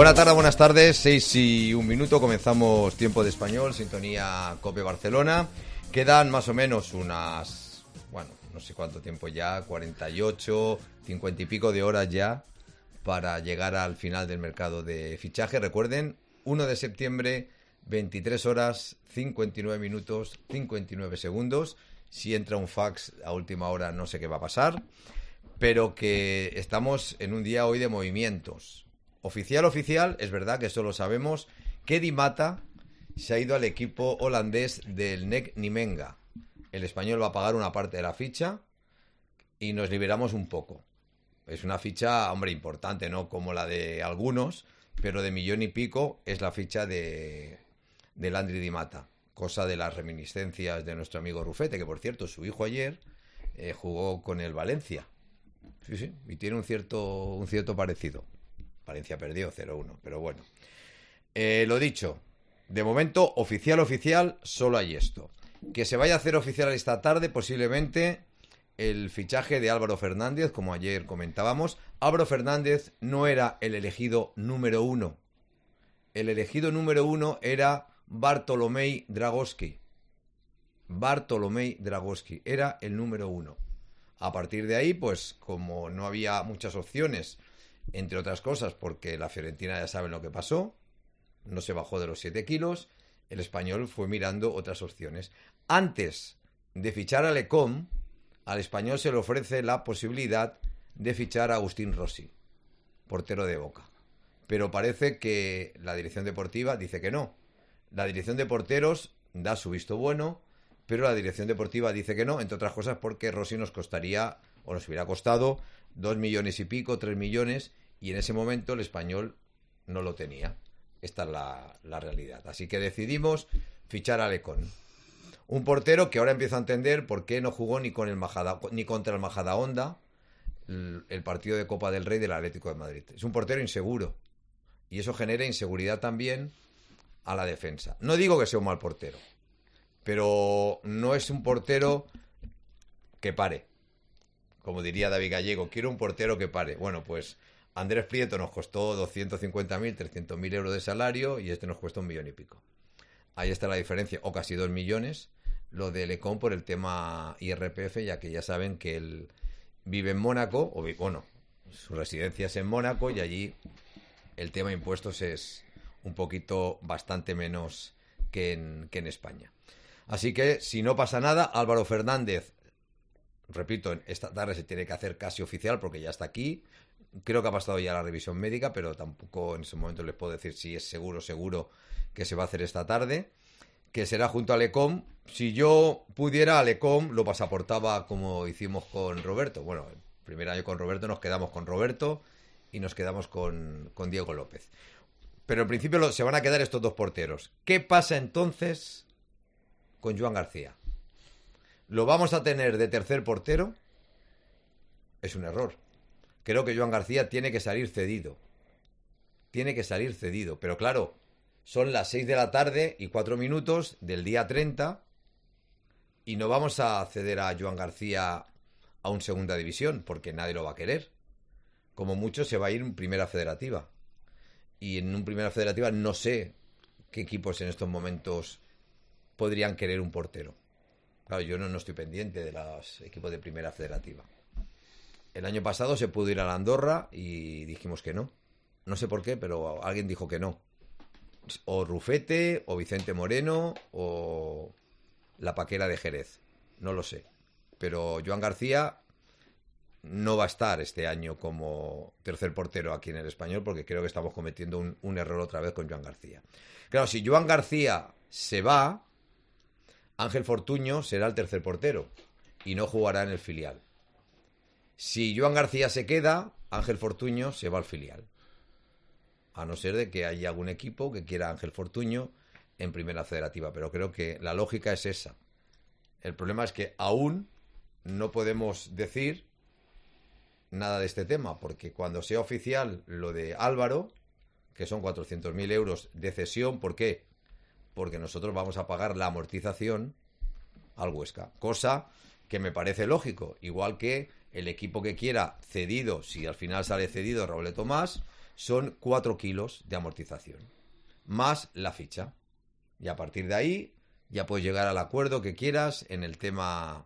Buenas tardes, buenas tardes, 6:01, comenzamos Tiempo de Español, sintonía COPE Barcelona. Quedan más o menos unas, no sé cuánto tiempo ya, 48, 50 y pico de horas ya para llegar al final del mercado de fichaje. Recuerden, 1 de septiembre, 23 horas, 59 minutos, 59 segundos. Si entra un fax a última hora no sé qué va a pasar, pero que estamos en un día hoy de movimientos. Oficial, es verdad que eso lo sabemos, que Di Mata se ha ido al equipo holandés del NEC Nimenga. El español va a pagar una parte de la ficha y nos liberamos un poco. Es una ficha, hombre, importante, no como la de algunos, pero de 1,5 millones es la ficha de Landry Di Mata. Cosa de las reminiscencias de nuestro amigo Rufete, que por cierto, su hijo ayer jugó con el Valencia. Sí, y tiene un cierto parecido. Valencia perdió 0-1, pero bueno. Lo dicho, de momento, oficial, solo hay esto. Que se vaya a hacer oficial esta tarde, posiblemente, el fichaje de Álvaro Fernández, como ayer comentábamos. Álvaro Fernández no era el elegido número 1. El elegido número 1 era Bartolomej Dragowski. Bartolomej Dragowski era el número 1. A partir de ahí, pues, como no había muchas opciones, entre otras cosas, porque la Fiorentina ya saben lo que pasó, no se bajó de los 7 kilos, el español fue mirando otras opciones. Antes de fichar a Lecom, al español se le ofrece la posibilidad de fichar a Agustín Rossi, portero de Boca. Pero parece que la dirección deportiva dice que no. La dirección de porteros da su visto bueno, pero la dirección deportiva dice que no, entre otras cosas porque Rossi nos costaría, o nos hubiera costado, 2 millones y pico, 3 millones, y en ese momento el español no lo tenía. Esta es la realidad. Así que decidimos fichar a Lecón. Un portero que ahora empiezo a entender por qué no jugó ni contra el Majadahonda el partido de Copa del Rey del Atlético de Madrid. Es un portero inseguro, y eso genera inseguridad también a la defensa. No digo que sea un mal portero, pero no es un portero que pare. Como diría David Gallego, quiero un portero que pare. Bueno, pues Andrés Prieto nos costó 250.000, 300.000 euros de salario y este nos cuesta 1 millón y pico. Ahí está la diferencia, o casi 2 millones, lo de Lecón por el tema IRPF, ya que ya saben que él vive en Mónaco, su residencia es en Mónaco y allí el tema impuestos es un poquito bastante menos que en España. Así que, si no pasa nada, Álvaro Fernández, repito, esta tarde se tiene que hacer casi oficial porque ya está aquí. Creo que ha pasado ya la revisión médica, pero tampoco en ese momento les puedo decir si es seguro que se va a hacer esta tarde, que será junto a Lecom. Si yo pudiera, a Lecom lo pasaportaba como hicimos con Roberto. Bueno, el primer año con Roberto nos quedamos con Roberto y nos quedamos con Diego López. Pero en principio se van a quedar estos dos porteros. ¿Qué pasa entonces con Joan García? ¿Lo vamos a tener de tercer portero? Es un error. Creo que Joan García tiene que salir cedido. Pero claro, son las 6 de la tarde y 4 minutos del día 30 y no vamos a ceder a Joan García a un segunda división porque nadie lo va a querer. Como mucho se va a ir en primera federativa. Y en un primera federativa no sé qué equipos en estos momentos podrían querer un portero. Claro, yo no estoy pendiente de los equipos de primera federativa. El año pasado se pudo ir a la Andorra y dijimos que no. No sé por qué, pero alguien dijo que no. O Rufete, o Vicente Moreno, o la Paquera de Jerez. No lo sé. Pero Joan García no va a estar este año como tercer portero aquí en el español porque creo que estamos cometiendo un error otra vez con Joan García. Claro, si Joan García se va, Ángel Fortuño será el tercer portero y no jugará en el filial. Si Joan García se queda, Ángel Fortuño se va al filial. A no ser de que haya algún equipo que quiera a Ángel Fortuño en primera federativa. Pero creo que la lógica es esa. El problema es que aún no podemos decir nada de este tema, porque cuando sea oficial lo de Álvaro, que son 400.000 euros de cesión, ¿por qué? Porque nosotros vamos a pagar la amortización al Huesca, cosa que me parece lógico, igual que el equipo que quiera cedido, si al final sale cedido Raúl Tomás, son 4 kilos de amortización, más la ficha. Y a partir de ahí ya puedes llegar al acuerdo que quieras en el tema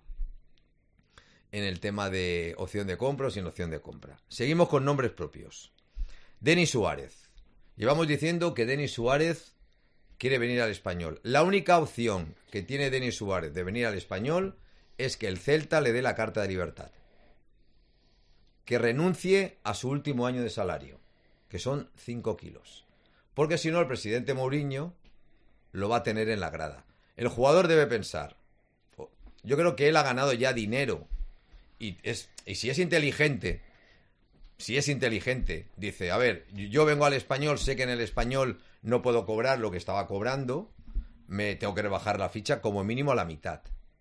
de opción de compra o sin opción de compra. Seguimos con nombres propios. Denis Suárez. Llevamos diciendo que Denis Suárez quiere venir al Español. La única opción que tiene Denis Suárez de venir al Español es que el Celta le dé la carta de libertad. Que renuncie a su último año de salario, que son 5 kilos. Porque si no, el presidente Mourinho lo va a tener en la grada. El jugador debe pensar, yo creo que él ha ganado ya dinero y si es inteligente, dice, a ver, yo vengo al Español, sé que en el Español no puedo cobrar lo que estaba cobrando, me tengo que rebajar la ficha como mínimo a la mitad.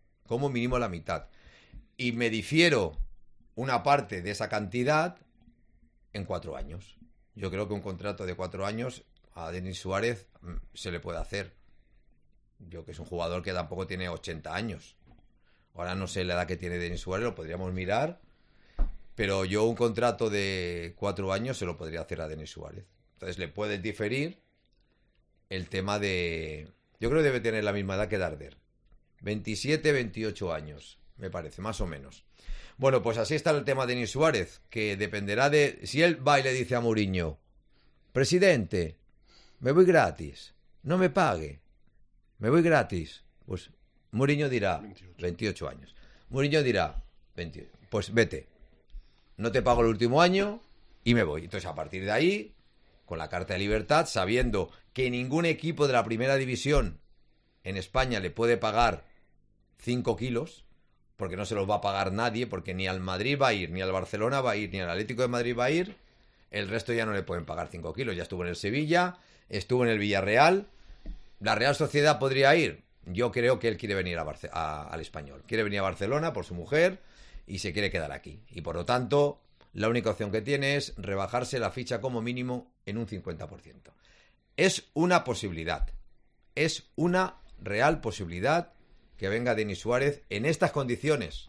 Y me difiero una parte de esa cantidad en 4 años. Yo creo que un contrato de 4 años a Denis Suárez se le puede hacer. Yo que es un jugador que tampoco tiene 80 años. Ahora no sé la edad que tiene Denis Suárez, lo podríamos mirar. Pero yo un contrato de 4 años se lo podría hacer a Denis Suárez. Entonces le puedes diferir el tema de... Yo creo que debe tener la misma edad que Darder. 27, 28 años, me parece, más o menos. Bueno, pues así está el tema de Denis Suárez, que dependerá de... Si él va y le dice a Mourinho, presidente, me voy gratis, no me pague, me voy gratis. Pues Mourinho dirá, 28 años. Mourinho dirá, 28, pues vete, no te pago el último año y me voy. Entonces, a partir de ahí, con la carta de libertad, sabiendo que ningún equipo de la primera división en España le puede pagar 5 kilos, porque no se los va a pagar nadie, porque ni al Madrid va a ir, ni al Barcelona va a ir, ni al Atlético de Madrid va a ir, el resto ya no le pueden pagar 5 kilos. Ya estuvo en el Sevilla, estuvo en el Villarreal, la Real Sociedad podría ir. Yo creo que él quiere venir al Español, quiere venir a Barcelona por su mujer y se quiere quedar aquí. Y por lo tanto, la única opción que tiene es rebajarse la ficha como mínimo en un 50%. Es una posibilidad, es una real posibilidad que venga Denis Suárez en estas condiciones.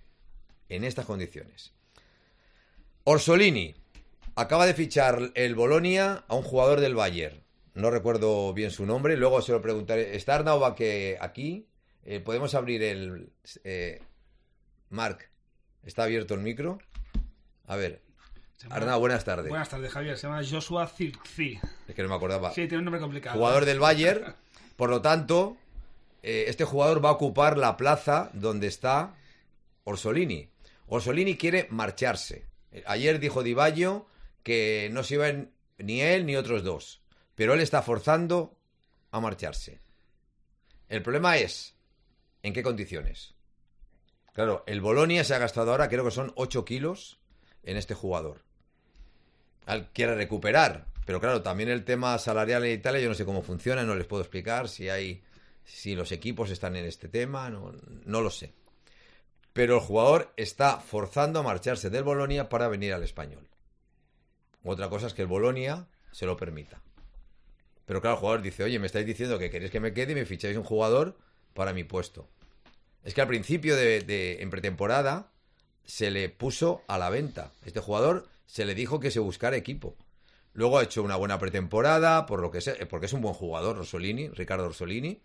Orsolini acaba de fichar el Bolonia a un jugador del Bayern. No recuerdo bien su nombre, luego se lo preguntaré. ¿Está Arnau aquí? ¿Podemos abrir el... Marc, ¿está abierto el micro? A ver. Arnau, buenas tardes. Buenas tardes, Javier. Se llama Joshua Zirkzee. Es que no me acordaba. Sí, tiene un nombre complicado. Jugador del Bayern. Por lo tanto, este jugador va a ocupar la plaza donde está Orsolini. Orsolini quiere marcharse. Ayer dijo Di Baggio que no se iban ni él ni otros dos. Pero él está forzando a marcharse. El problema es, ¿en qué condiciones? Claro, el Bolonia se ha gastado ahora, creo que son 8 kilos en este jugador. Quiere recuperar, pero claro, también el tema salarial en Italia, yo no sé cómo funciona, no les puedo explicar si los equipos están en este tema, no lo sé. Pero el jugador está forzando a marcharse del Bolonia para venir al Español. Otra cosa es que el Bolonia se lo permita. Pero claro, el jugador dice, oye, me estáis diciendo que queréis que me quede y me ficháis un jugador para mi puesto. Es que al principio en pretemporada se le puso a la venta. Este jugador se le dijo que se buscara equipo. Luego ha hecho una buena pretemporada, por lo que sé, porque es un buen jugador, Ricardo Orsolini.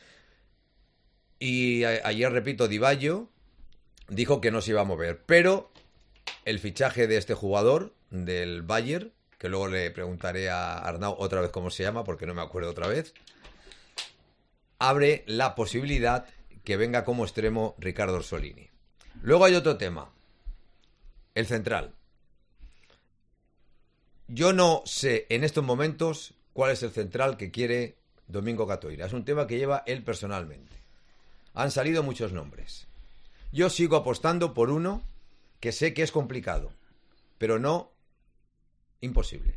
Y ayer, repito, Di Baggio dijo que no se iba a mover. Pero el fichaje de este jugador, del Bayern, que luego le preguntaré a Arnau otra vez cómo se llama, porque no me acuerdo otra vez, abre la posibilidad que venga como extremo Ricardo Orsolini. Luego hay otro tema, el central. Yo no sé en estos momentos cuál es el central que quiere Domingo Catoira. Es un tema que lleva él personalmente. Han salido muchos nombres. Yo sigo apostando por uno que sé que es complicado, pero no imposible.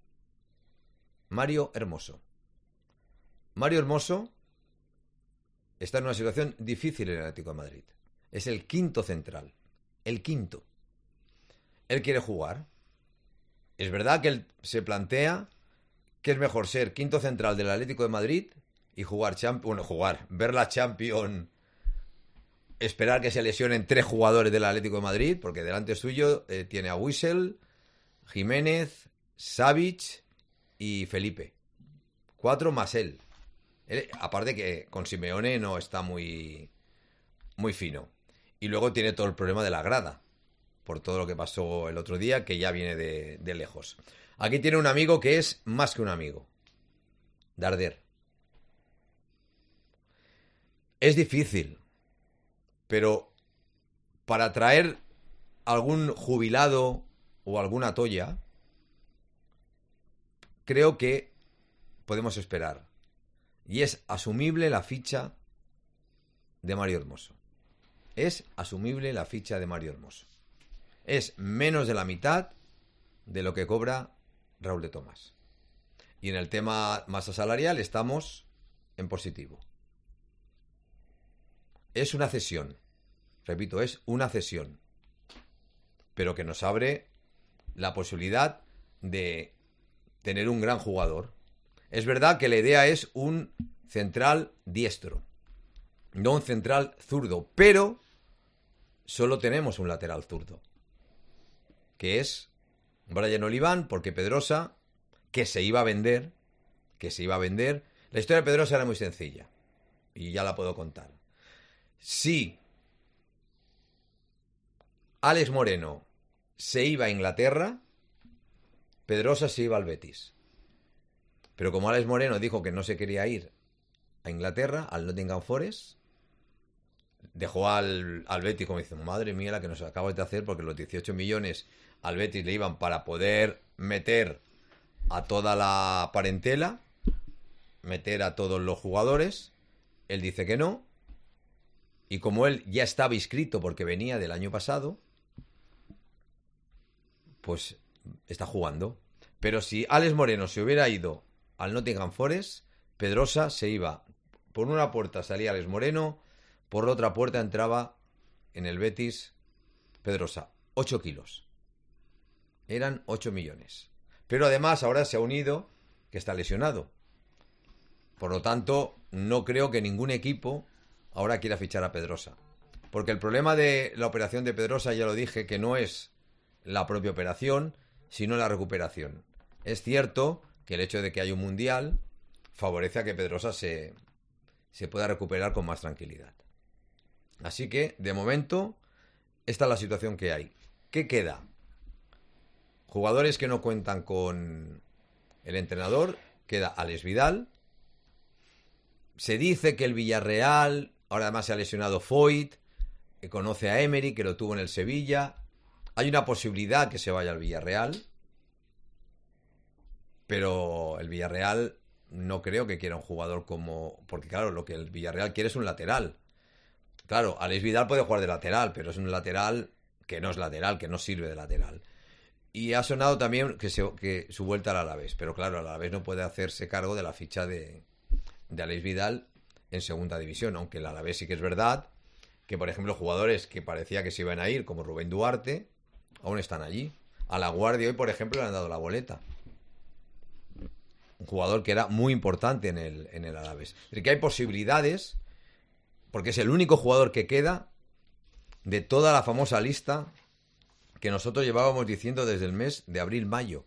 Mario Hermoso. Mario Hermoso está en una situación difícil en el Atlético de Madrid. Es el quinto central. El quinto. Él quiere jugar. Es verdad que él se plantea que es mejor ser quinto central del Atlético de Madrid y ver la Champions, esperar que se lesionen 3 jugadores del Atlético de Madrid, porque delante suyo tiene a Wissel, Jiménez, Savic y Felipe. 4 más él. Aparte que con Simeone no está muy fino. Y luego tiene todo el problema de la grada, por todo lo que pasó el otro día, que ya viene de lejos. Aquí tiene un amigo que es más que un amigo. Darder. Es difícil, pero para traer algún jubilado o alguna toya, creo que podemos esperar. Y es asumible la ficha de Mario Hermoso. Es asumible la ficha de Mario Hermoso. Es menos de la mitad de lo que cobra Raúl de Tomás. Y en el tema masa salarial estamos en positivo. Es una cesión. Repito, es una cesión. Pero que nos abre la posibilidad de tener un gran jugador. Es verdad que la idea es un central diestro, no un central zurdo, pero solo tenemos un lateral zurdo, que es Brian Oliván, porque Pedrosa, que se iba a vender, la historia de Pedrosa era muy sencilla, y ya la puedo contar. Si Alex Moreno se iba a Inglaterra, Pedrosa se iba al Betis. Pero como Alex Moreno dijo que no se quería ir a Inglaterra, al Nottingham Forest, dejó al Betis como diciendo, madre mía la que nos acabas de hacer, porque los 18 millones al Betis le iban para poder meter a toda la parentela, meter a todos los jugadores. Él dice que no, y como él ya estaba inscrito porque venía del año pasado, pues está jugando. Pero si Alex Moreno se hubiera ido al Nottingham Forest, Pedrosa se iba. Por una puerta salía Alex Moreno, por la otra puerta entraba en el Betis Pedrosa. 8 kilos. Eran 8 millones. Pero además ahora se ha unido que está lesionado. Por lo tanto, no creo que ningún equipo ahora quiera fichar a Pedrosa. Porque el problema de la operación de Pedrosa, ya lo dije, que no es la propia operación, sino la recuperación. Es cierto que el hecho de que haya un mundial favorece a que Pedrosa se pueda recuperar con más tranquilidad. Así que, de momento, esta es la situación que hay. ¿Qué queda? Jugadores que no cuentan con el entrenador. Queda Alex Vidal. Se dice que el Villarreal, ahora además se ha lesionado Foyt, que conoce a Emery, que lo tuvo en el Sevilla. Hay una posibilidad que se vaya al Villarreal, pero el Villarreal no creo que quiera un jugador como... Porque claro, lo que el Villarreal quiere es un lateral. Claro, Alex Vidal puede jugar de lateral, pero es un lateral que no es lateral, que no sirve de lateral. Y ha sonado también que su vuelta al Alavés, pero claro, el Alavés no puede hacerse cargo de la ficha de Alex Vidal en segunda división, aunque el Alavés sí que es verdad que, por ejemplo, jugadores que parecía que se iban a ir, como Rubén Duarte, aún están allí. A La Guardia hoy, por ejemplo, le han dado la boleta. Un jugador que era muy importante en el Alavés. Es decir, que hay posibilidades, porque es el único jugador que queda de toda la famosa lista que nosotros llevábamos diciendo desde el mes de abril-mayo.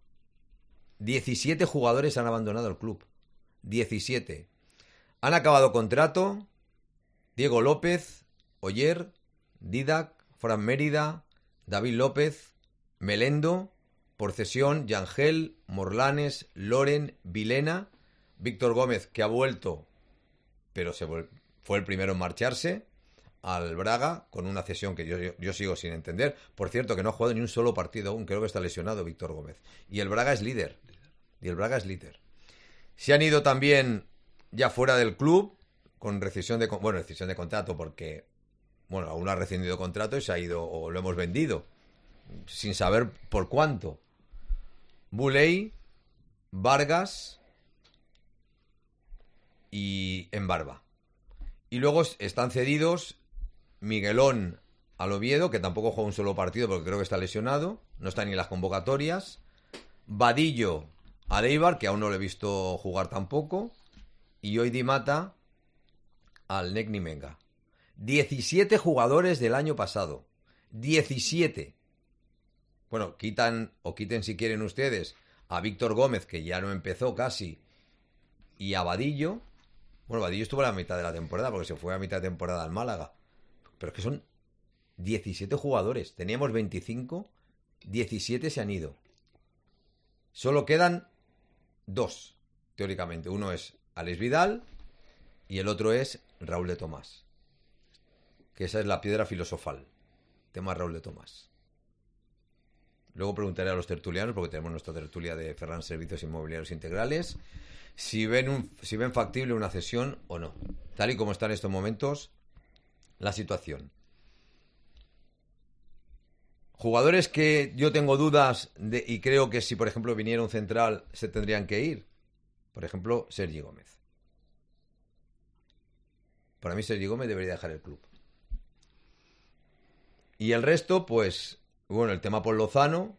17 jugadores han abandonado el club. 17. Han acabado contrato Diego López, Oyer, Didac, Fran Mérida, David López, Melendo, por cesión, Yangel, Morlanes, Loren, Vilena, Víctor Gómez, que ha vuelto, pero fue el primero en marcharse, al Braga, con una cesión que yo sigo sin entender. Por cierto, que no ha jugado ni un solo partido aún, creo que está lesionado Víctor Gómez. Y el Braga es líder. Se han ido también ya fuera del club, con rescisión de contrato, porque, aún ha rescindido contrato y se ha ido, o lo hemos vendido, sin saber por cuánto. Buley, Vargas y Embarba. Y luego están cedidos Miguelón al Oviedo, que tampoco juega un solo partido porque creo que está lesionado, no está ni en las convocatorias. Vadillo a Deibar, que aún no lo he visto jugar tampoco. Y hoy Di Mata al Nek Nimenga. 17 jugadores del año pasado. 17. Bueno, quiten si quieren ustedes a Víctor Gómez, que ya no empezó casi, y a Vadillo. Bueno, Vadillo estuvo a la mitad de la temporada, porque se fue a mitad de temporada al Málaga. Pero es que son 17 jugadores. Teníamos 25, 17 se han ido. Solo quedan 2, teóricamente. Uno es Alex Vidal y el otro es Raúl de Tomás. Que esa es la piedra filosofal. Tema Raúl de Tomás. Luego preguntaré a los tertulianos, porque tenemos nuestra tertulia de Ferran Servicios Inmobiliarios Integrales, si ven factible una cesión o no. Tal y como está en estos momentos la situación. Jugadores que yo tengo dudas y creo que si, por ejemplo, viniera un central se tendrían que ir. Por ejemplo, Sergi Gómez. Para mí Sergi Gómez debería dejar el club. Y el resto, pues, bueno, el tema Paul Lozano,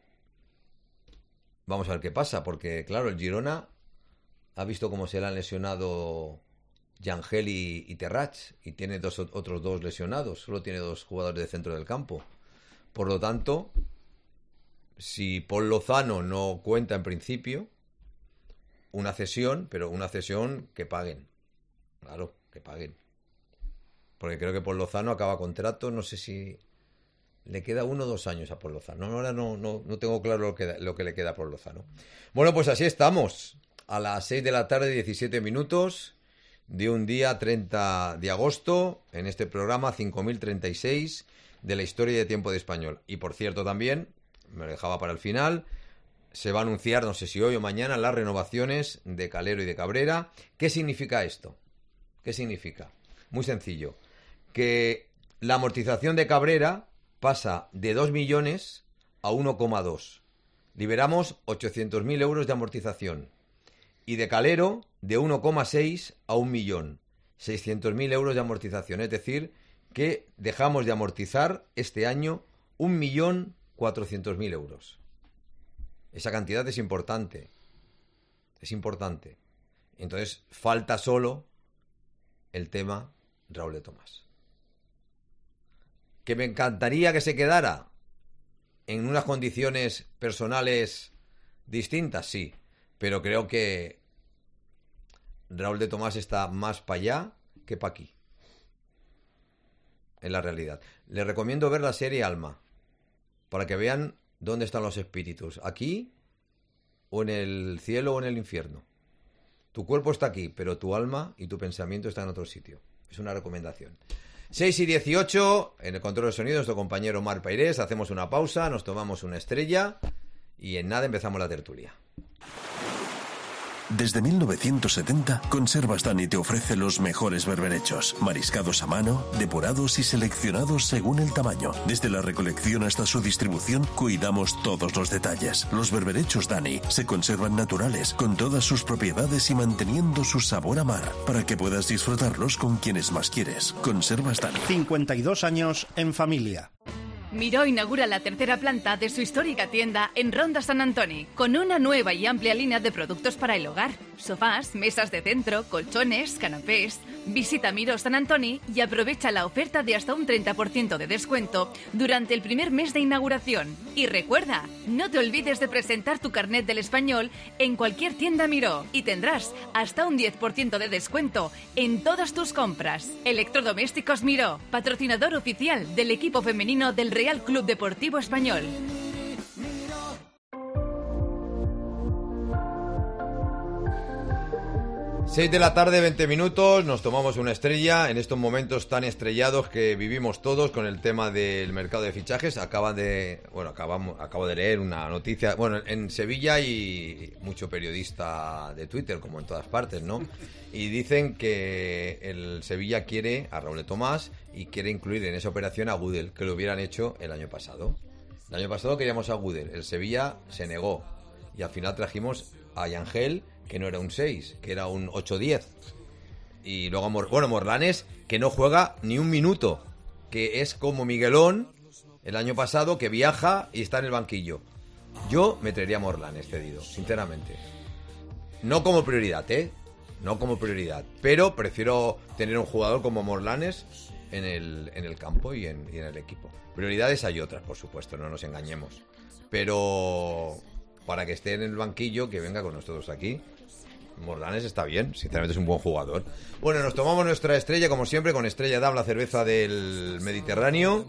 vamos a ver qué pasa, porque, claro, el Girona ha visto cómo se le han lesionado Yangel y Terrats, y tiene otros 2 lesionados, solo tiene 2 jugadores de centro del campo. Por lo tanto, si Paul Lozano no cuenta en principio, una cesión, pero una cesión que paguen. Claro, que paguen. Porque creo que Paul Lozano acaba contrato, no sé si le queda 1 o 2 años a Paul Lozano. Ahora no tengo claro lo que le queda a Paul Lozano. Bueno, pues así estamos. A las 6 de la tarde, 17 minutos de un día 30 de agosto, en este programa 5036 de la historia de Tiempo de Español. Y por cierto también, me lo dejaba para el final, se va a anunciar, no sé si hoy o mañana, las renovaciones de Calero y de Cabrera. ¿Qué significa esto? ¿Qué significa? Muy sencillo. Que la amortización de Cabrera pasa de 2 millones a 1,2. Liberamos 800.000 euros de amortización. Y de Calero, de 1,6 a 1 millón. 600.000 euros de amortización. Es decir, que dejamos de amortizar este año 1.400.000 euros. Esa cantidad es importante. Es importante. Entonces, falta solo el tema Raúl de Tomás. ¿Que me encantaría que se quedara en unas condiciones personales distintas? Sí. Pero creo que Raúl de Tomás está más para allá que para aquí. En la realidad. Les recomiendo ver la serie Alma, para que vean dónde están los espíritus. Aquí, o en el cielo, o en el infierno. Tu cuerpo está aquí, pero tu alma y tu pensamiento están en otro sitio. Es una recomendación. 6 y 18, en el control de sonido, nuestro compañero Mar Pairés. Hacemos una pausa, nos tomamos una estrella y en nada empezamos la tertulia. Desde 1970, Conservas Dani te ofrece los mejores berberechos, mariscados a mano, depurados y seleccionados según el tamaño. Desde la recolección hasta su distribución, cuidamos todos los detalles. Los berberechos Dani se conservan naturales, con todas sus propiedades y manteniendo su sabor a mar, para que puedas disfrutarlos con quienes más quieres. Conservas Dani. 52 años en familia. Miró inaugura la tercera planta de su histórica tienda en Ronda Sant Antoni, con una nueva y amplia línea de productos para el hogar. Sofás, mesas de centro, colchones, canapés. Visita Miró Sant Antoni y aprovecha la oferta de hasta un 30% de descuento durante el primer mes de inauguración. Y recuerda, no te olvides de presentar tu carnet del español en cualquier tienda Miró y tendrás hasta un 10% de descuento en todas tus compras. Electrodomésticos Miró, patrocinador oficial del equipo femenino del Real Club Deportivo Español. Seis de la tarde, 20 minutos, nos tomamos una estrella en estos momentos tan estrellados que vivimos todos con el tema del mercado de fichajes. Acabo de leer una noticia, bueno, en Sevilla hay mucho periodista de Twitter, como en todas partes, ¿no? Y dicen que el Sevilla quiere a Raúl de Tomás y quiere incluir en esa operación a Gudel, que lo hubieran hecho el año pasado. El año pasado queríamos a Gudel, el Sevilla se negó y al final trajimos a Yangel, que no era un 6, que era un 8-10. Y luego, Morlanes, que no juega ni un minuto, que es como Miguelón el año pasado, que viaja y está en el banquillo. Yo me traería a Morlanes cedido, sinceramente. No como prioridad, no como prioridad, pero prefiero tener un jugador como Morlanes en el campo y en el equipo. Prioridades hay otras, por supuesto, no nos engañemos. pero para que esté en el banquillo, que venga con nosotros aquí. Morlanes está bien, sinceramente es un buen jugador. Bueno, nos tomamos nuestra estrella, como siempre, con Estrella Damm, la cerveza del Mediterráneo.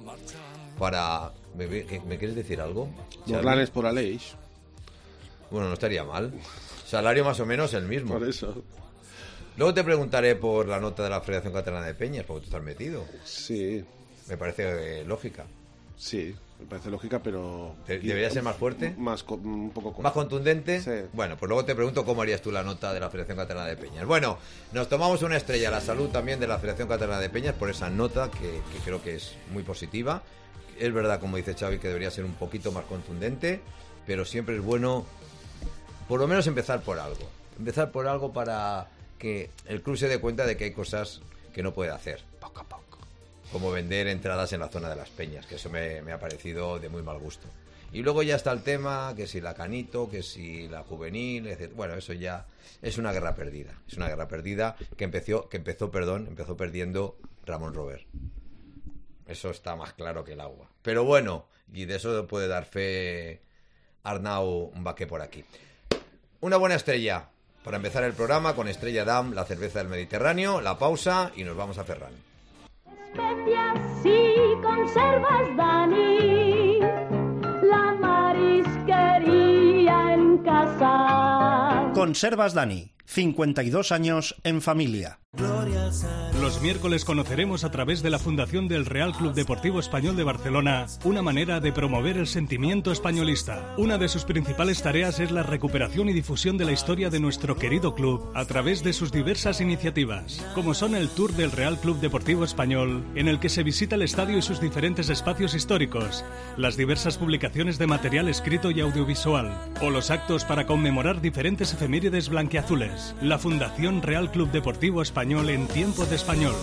¿Me quieres decir algo, Xavi? Morlanes por Aleix. Bueno, no estaría mal. Salario más o menos el mismo. Por eso. Luego te preguntaré por la nota de la Federación Catalana de Peñas, porque tú estás metido. Sí, Me parece lógica. sí, me parece lógica, pero... ¿Debería ser más fuerte? Un poco corta. ¿Más contundente? Sí. Bueno, pues luego te pregunto cómo harías tú la nota de la Federación Catalana de Peñas. Bueno, nos tomamos una estrella a la salud también de la Federación Catalana de Peñas por esa nota que creo que es muy positiva. Es verdad, como dice Xavi, que debería ser un poquito más contundente, pero siempre es bueno por lo menos empezar por algo. Empezar por algo para que el club se dé cuenta de que hay cosas que no puede hacer, poco a poco. Como vender entradas en la zona de las Peñas, que eso me ha parecido de muy mal gusto. Y luego ya está el tema, que si la Canito, que si la Juvenil, etc. Bueno, eso ya es una guerra perdida. Es una guerra perdida que empezó perdiendo Ramón Robert. Eso está más claro que el agua. Pero bueno, y de eso puede dar fe Arnau Baqué por aquí. Una buena estrella para empezar el programa con Estrella Damm, la cerveza del Mediterráneo, la pausa y nos vamos a Ferran. Especias y conservas, Dani, la marisquería en casa. Conservas Dani, 52 años en familia. Los miércoles conoceremos a través de la Fundación del Real Club Deportivo Español de Barcelona una manera de promover el sentimiento españolista. Una de sus principales tareas es la recuperación y difusión de la historia de nuestro querido club a través de sus diversas iniciativas, como son el Tour del Real Club Deportivo Español, en el que se visita el estadio y sus diferentes espacios históricos, las diversas publicaciones de material escrito y audiovisual, o los actos para conmemorar diferentes efemérides blanquiazules. La Fundación Real Club Deportivo Español en tiempo de español.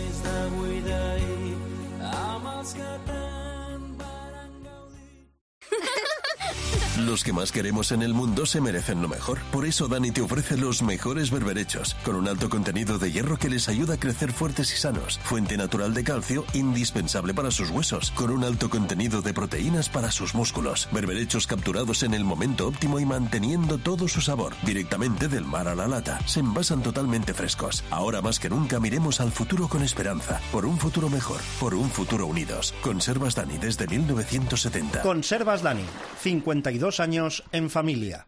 Los que más queremos en el mundo se merecen lo mejor. Por eso Dani te ofrece los mejores berberechos, con un alto contenido de hierro que les ayuda a crecer fuertes y sanos. Fuente natural de calcio, indispensable para sus huesos, con un alto contenido de proteínas para sus músculos. Berberechos capturados en el momento óptimo y manteniendo todo su sabor. Directamente del mar a la lata. Se envasan totalmente frescos. Ahora más que nunca miremos al futuro con esperanza. Por un futuro mejor. Por un futuro unidos. Conservas Dani desde 1970. Conservas Dani, 52 años en familia.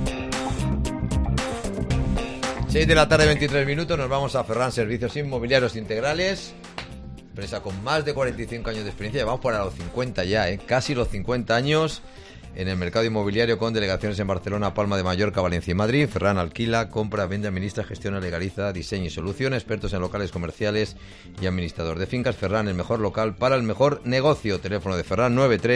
6 de la tarde, 23 minutos, nos vamos a Ferran Servicios Inmobiliarios Integrales. Empresa con más de 45 años de experiencia, llevamos para los 50 ya, casi los 50 años en el mercado inmobiliario, con delegaciones en Barcelona, Palma de Mallorca, Valencia y Madrid. Ferran alquila, compra, vende, administra, gestiona, legaliza, diseño y solución, expertos en locales comerciales y administrador de fincas. Ferran, el mejor local para el mejor negocio. Teléfono de Ferran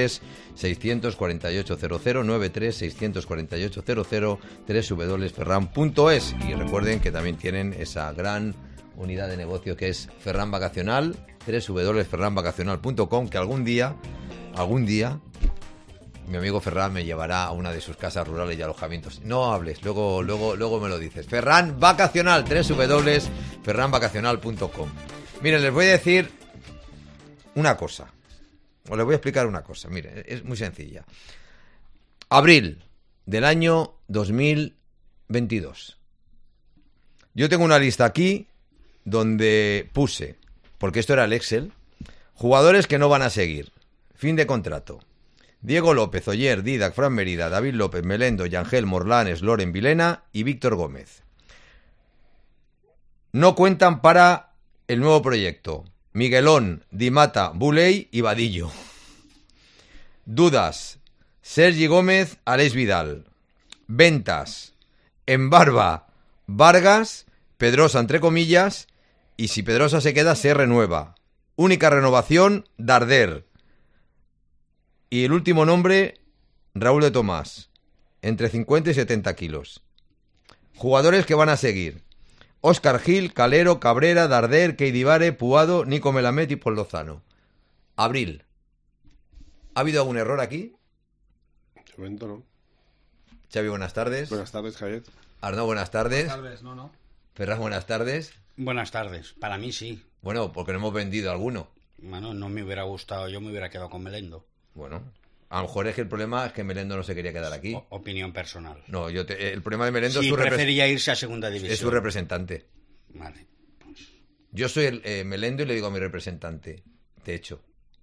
93-648-00, 93-648-00, www.ferran.es. Y recuerden que también tienen esa gran unidad de negocio que es Ferran Vacacional, www.ferranvacacional.com, que algún día mi amigo Ferran me llevará a una de sus casas rurales y alojamientos. No hables, luego me lo dices. Ferran Vacacional, www.ferranvacacional.com. Miren, les voy a decir una cosa. Os les voy a explicar una cosa. Miren, es muy sencilla. Abril del año 2022. Yo tengo una lista aquí donde puse, porque esto era el Excel, jugadores que no van a seguir. Fin de contrato. Diego López, Oyer, Didac, Fran Merida, David López, Melendo, Yangel, Morlanes, Loren Vilena y Víctor Gómez. No cuentan para el nuevo proyecto. Miguelón, Di Mata, Buley y Vadillo. Dudas: Sergi Gómez, Aleix Vidal. Ventas: Embarba, Vargas, Pedrosa entre comillas, y si Pedrosa se queda se renueva. Única renovación: Darder. Y el último nombre, Raúl de Tomás, entre 50 y 70 kilos. Jugadores que van a seguir: Óscar Gil, Calero, Cabrera, Darder, Keidibare, Puado, Nico Melamed y Paul Lozano. Abril. ¿Ha habido algún error aquí? De momento no. Xavi, buenas tardes. Buenas tardes, Javier. Arnaud, buenas tardes. Tal vez, no. Ferran, buenas tardes. Buenas tardes. Para mí sí. Bueno, porque no hemos vendido alguno. Bueno, no me hubiera gustado. Yo me hubiera quedado con Melendo. Bueno, A lo mejor es que el problema es que Melendo no se quería quedar aquí. Opinión personal. No, el problema de Melendo Sí, es su prefería irse a segunda división. Es su representante. Vale. Pues... Yo soy Melendo y le digo a mi representante, te echo.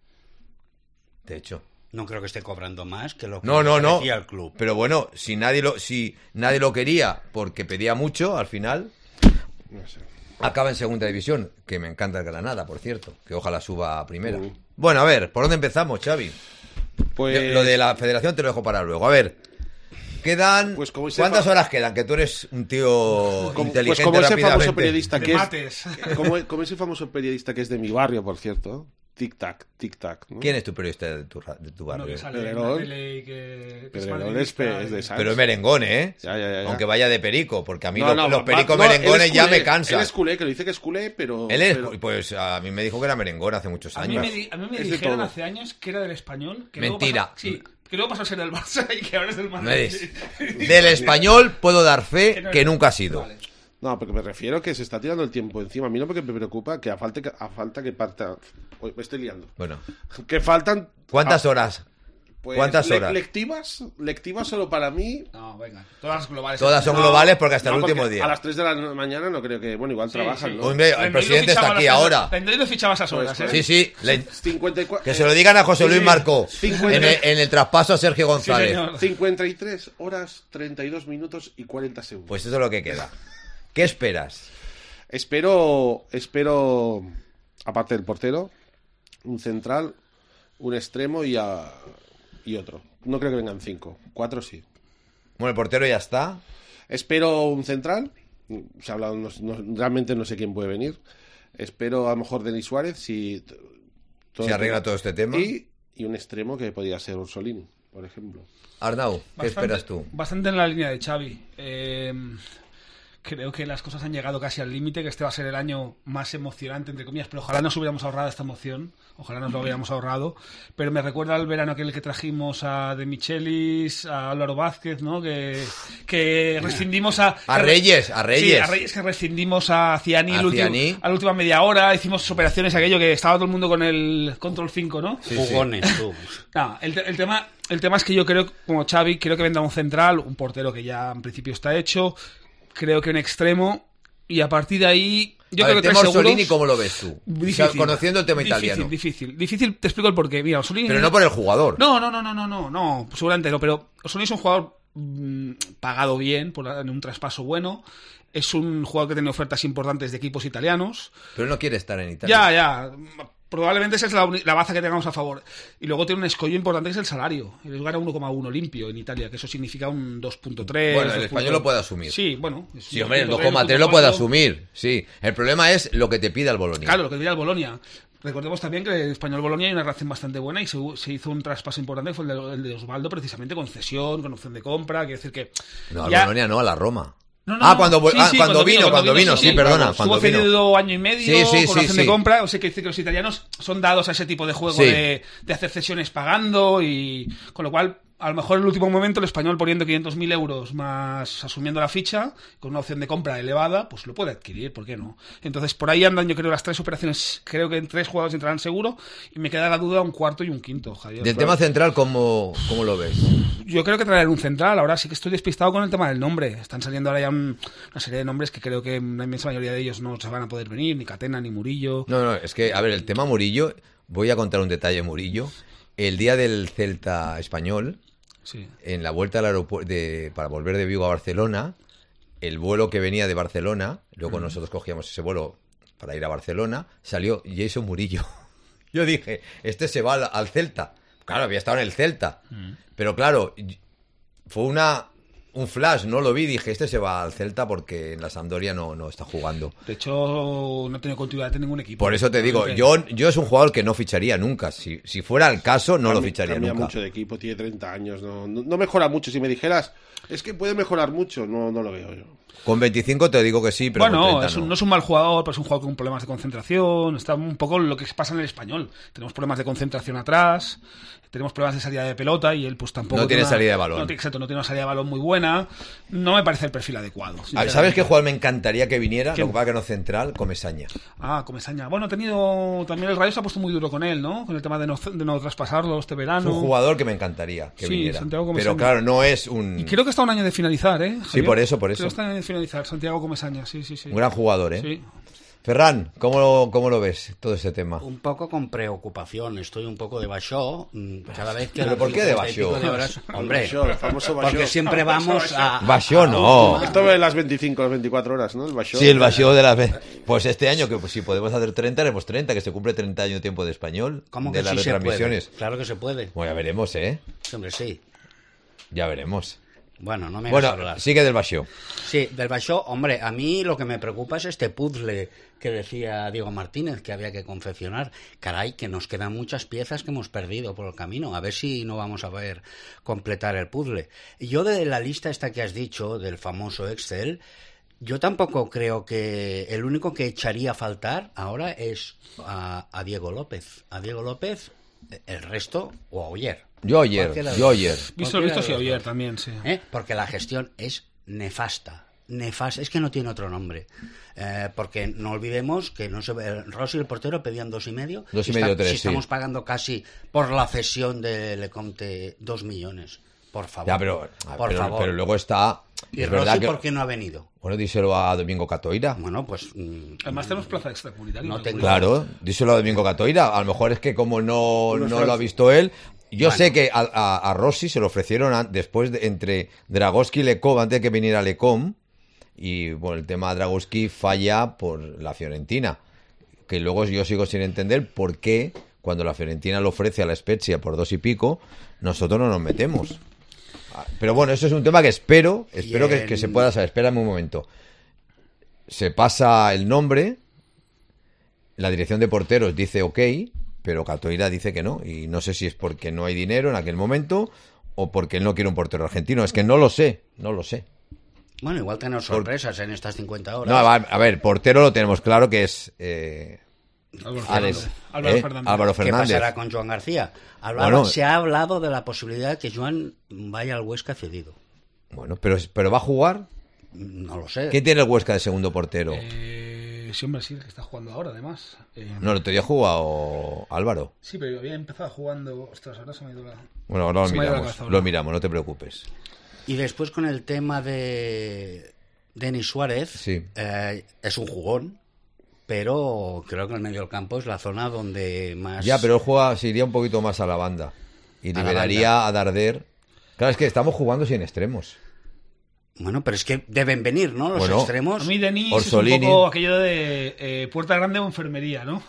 No creo que esté cobrando más que lo que No. ofrecía el club. Pero bueno, si nadie lo quería porque pedía mucho, al final No sé. acaba en segunda división, que me encanta el Granada, por cierto, que ojalá suba a primera. Bueno, a ver, ¿por dónde empezamos, Xavi? Pues... Lo de la federación te lo dejo para luego. A ver, quedan... Pues como ese ¿cuántas horas quedan? Que tú eres un tío inteligente como ese rápidamente. famoso periodista De que mates. es... Como ese famoso periodista que es de mi barrio, por cierto. Tic-tac, ¿no? ¿Quién es tu periodista de tu Uno barrio? que sale en la Pedrerol. tele y que es Pedrerol es madridista de y- Sáenz. Pero es merengón, ¿eh? Ya. Aunque vaya de perico, porque a mí No, los pericos no, él merengones es ya culé, me cansan. Él es culé, que lo dice que es culé, pero... Él es, pero- pues a mí me dijo que era merengón hace muchos A mí años. a mí me Es de dijeron todo. hace años que era del Español. Que Mentira. que luego pasó a ser del Barça y que ahora es del ¿Me Madrid. ves? Del español puedo dar fe que nunca ha sido. Vale. No, porque me refiero que se está tirando el tiempo encima. A mí no, porque me preocupa que a falta que parta... Uy, me estoy liando. Bueno, Que faltan... ¿cuántas horas? Pues, ¿Cuántas horas? Lectivas solo para mí... No, venga. Todas globales. Todas son No, globales porque hasta no, el último porque día. A las 3 de la mañana no creo que... Bueno, igual trabajan, sí. ¿no? Hombre, el Rendoy presidente lo fichaba está aquí a las- ahora. Rendoy lo fichaba a esas horas, Pues, ¿eh? Sí, 54... que se lo digan a José Luis Sí, Marcó 50. en el traspaso a Sergio González. señor. 53 horas, 32 minutos y 40 segundos. Pues eso es lo que queda. ¿Qué esperas? Espero, aparte del portero, un central, un extremo y otro. No creo que vengan 5, 4 sí. Bueno, el portero ya está. Espero un central, se ha hablado, realmente no sé quién puede venir. Espero a lo mejor Denis Suárez si Se arregla todo este tema. Y un extremo que podría ser Orsolini, por ejemplo. Arnau, ¿qué esperas tú? Bastante en la línea de Xavi. Creo que las cosas han llegado casi al límite, que este va a ser el año más emocionante, entre comillas, pero ojalá nos hubiéramos ahorrado esta emoción, ojalá nos lo hubiéramos ahorrado, pero me recuerda al verano aquel que trajimos a De Michelis, a Álvaro Vázquez, ¿no? Que rescindimos a... A Reyes. Sí, a Reyes, que rescindimos a Ciani, A Ciani. a la última media hora, hicimos operaciones aquello que estaba todo el mundo con el Control 5, ¿no? Jugones, tú. No, el tema es que yo creo, como Xavi, creo que vendrá un central, un portero que ya en principio está hecho, creo que un extremo, y a partir de ahí yo creo que el tema tres Orsolini, seguros. ¿cómo lo ves tú? Difícil. O sea, conociendo el tema italiano. Difícil, te explico el porqué. Mira, Orsolini... Pero no por el jugador. No, seguramente no, pero Orsolini es un jugador pagado bien, en un traspaso bueno, es un jugador que tiene ofertas importantes de equipos italianos. Pero él no quiere estar en Italia. Ya. Probablemente esa es la baza que tengamos a favor. Y luego tiene un escollo importante que es el salario. Él gana 1,1 limpio en Italia, que eso significa un 2,3. Bueno, el español lo puede asumir. Sí, bueno. Sí, hombre, el 2,3 lo puede asumir. Sí. El problema es lo que te pide el Bolonia. Claro, lo que pide el Bolonia. Recordemos también que el español Bolonia hay una relación bastante buena y se hizo un traspaso importante, que fue el de Osvaldo, precisamente con cesión, con opción de compra. Quiere decir que. No, al ya... Bolonia no, a la Roma. No, cuando vino, sí, perdona. Estuvo Cuando vino. cedido año y medio Sí, con opción de compra. O sea, que dice que los italianos son dados a ese tipo de juego Sí. de hacer cesiones pagando y con lo cual a lo mejor en el último momento el español poniendo 500.000 euros más asumiendo la ficha con una opción de compra elevada, pues lo puede adquirir, ¿por qué no? Entonces por ahí andan yo creo las tres operaciones, creo que en 3 jugadores entrarán seguro y me queda la duda un cuarto y un quinto, Javier. Del tema central, ¿cómo lo ves? Yo creo que traer un central. Ahora sí que estoy despistado con el tema del nombre. Están saliendo ahora ya una serie de nombres que creo que una inmensa mayoría de ellos no se van a poder venir, ni Catena, ni Murillo. No, es que, a ver, el tema Murillo, voy a contar un detalle Murillo. El día del Celta español, Sí. en la vuelta al aeropuerto para volver de Vigo a Barcelona, el vuelo que venía de Barcelona, luego nosotros cogíamos ese vuelo para ir a Barcelona, salió Jason Murillo. Yo dije, este se va al Celta. Claro, había estado en el Celta. Pero claro, fue un flash, no lo vi, dije, este se va al Celta porque en la Sampdoria no está jugando. De hecho, no ha tenido continuidad en ningún equipo. Por eso te digo, yo es un jugador que no ficharía nunca. Si fuera el caso, no lo ficharía Cambia nunca. mucho de equipo, tiene 30 años, no mejora mucho. Si me dijeras, es que puede mejorar mucho, no lo veo yo. Con 25 te digo que sí, pero bueno, con 30 no es un mal jugador, pero es un jugador con problemas de concentración. Está un poco lo que pasa en el español. Tenemos problemas de concentración atrás, tenemos problemas de salida de pelota y él pues tampoco... No tiene salida de balón. Exacto, no tiene una salida de balón muy buena. buena, no me parece el perfil adecuado. ¿Sabes qué jugador me encantaría que viniera? Lo que pasa que no central, Comesaña. Comesaña. Bueno, también el Rayo se ha puesto muy duro con él, ¿no? Con el tema de no traspasarlo este verano. Es un jugador que me encantaría que viniera. Santiago Comesaña. Pero claro, no es un... Y creo que está un año de finalizar, Javier? Sí, por eso. Creo que está un año de finalizar, Santiago Comesaña, sí. Un gran jugador, Sí. Ferran, ¿cómo lo ves todo este tema? Un poco con preocupación, estoy un poco de baixó cada vez que... ¿Pero por qué de baixó? Hombre, el famoso baixó. porque siempre vamos a... Baixó no. Esto de las 25, las 24 horas, ¿no? El baixó. Sí, el baixó de las... Pues este año, que pues, si podemos hacer 30, haremos 30, que se cumple 30 años de tiempo de español. ¿Cómo de que las sí se retransmisiones. puede? Claro que se puede. Bueno, ya veremos, Hombre, sí. Ya veremos. Bueno, no me hagas Bueno, hablar. sigue del baixó. Sí, del baixó, hombre, a mí lo que me preocupa es este puzzle que decía Diego Martínez que había que confeccionar. Caray, que nos quedan muchas piezas que hemos perdido por el camino. A ver si no vamos a ver completar el puzzle. Yo de la lista esta que has dicho, del famoso Excel, yo tampoco creo que... El único que echaría a faltar ahora es a Diego López. A Diego López, el resto, o a Oyer. Yo ayer. Visto sí, Oyer también, sí. Porque la gestión es nefasta. Es que no tiene otro nombre. Porque no olvidemos que Rossi, el portero, pedían 2,5. 2,5, 3, si estamos pagando casi por la cesión de Lecomte 2 millones. Por favor. Ya, pero favor. Pero luego está... ¿Y es Rossi verdad que... por qué no ha venido? Bueno, díselo a Domingo Catoira. Bueno, pues... Además tenemos plaza extracomunitaria. No tengo... Claro, díselo a Domingo Catoira. A lo mejor es que como no lo ha visto él... Yo sé que a Rossi se lo ofrecieron después entre Dragowski y Lecom, antes de que viniera Lecom, y bueno, el tema de Dragowski falla por la Fiorentina, que luego yo sigo sin entender por qué cuando la Fiorentina lo ofrece a la Spezia por 2 y pico, nosotros no nos metemos. Pero bueno, eso es un tema que espero que se pueda saber. Espérame un momento. Se pasa el nombre, la dirección de porteros dice ok, pero Catoira dice que no, y no sé si es porque no hay dinero en aquel momento o porque él no quiere un portero argentino, es que no lo sé. Bueno, igual tenemos sorpresas en estas 50 horas. No, a ver, portero lo tenemos claro que es Álvaro Fernández. ¿Qué pasará con Joan García? Se ha hablado de la posibilidad de que Joan vaya al Huesca cedido. Bueno, pero ¿va a jugar? No lo sé. ¿Qué tiene el Huesca de segundo portero? Sí, hombre, sí, el que está jugando ahora, además. No, el otro día ha jugado Álvaro. Sí, pero había empezado jugando... Ostras, ahora se me ha ido la... Bueno, ahora lo miramos, no te preocupes. Y después con el tema de Denis Suárez, sí. Es un jugón, pero creo que el medio del campo es la zona donde más... Ya, pero él se iría un poquito más a la banda y liberaría a Darder. Claro, es que estamos jugando sin extremos. Bueno, pero es que deben venir, ¿no? Los extremos. A mí Denis Orsolini. Es un poco aquello de puerta grande o enfermería, ¿no?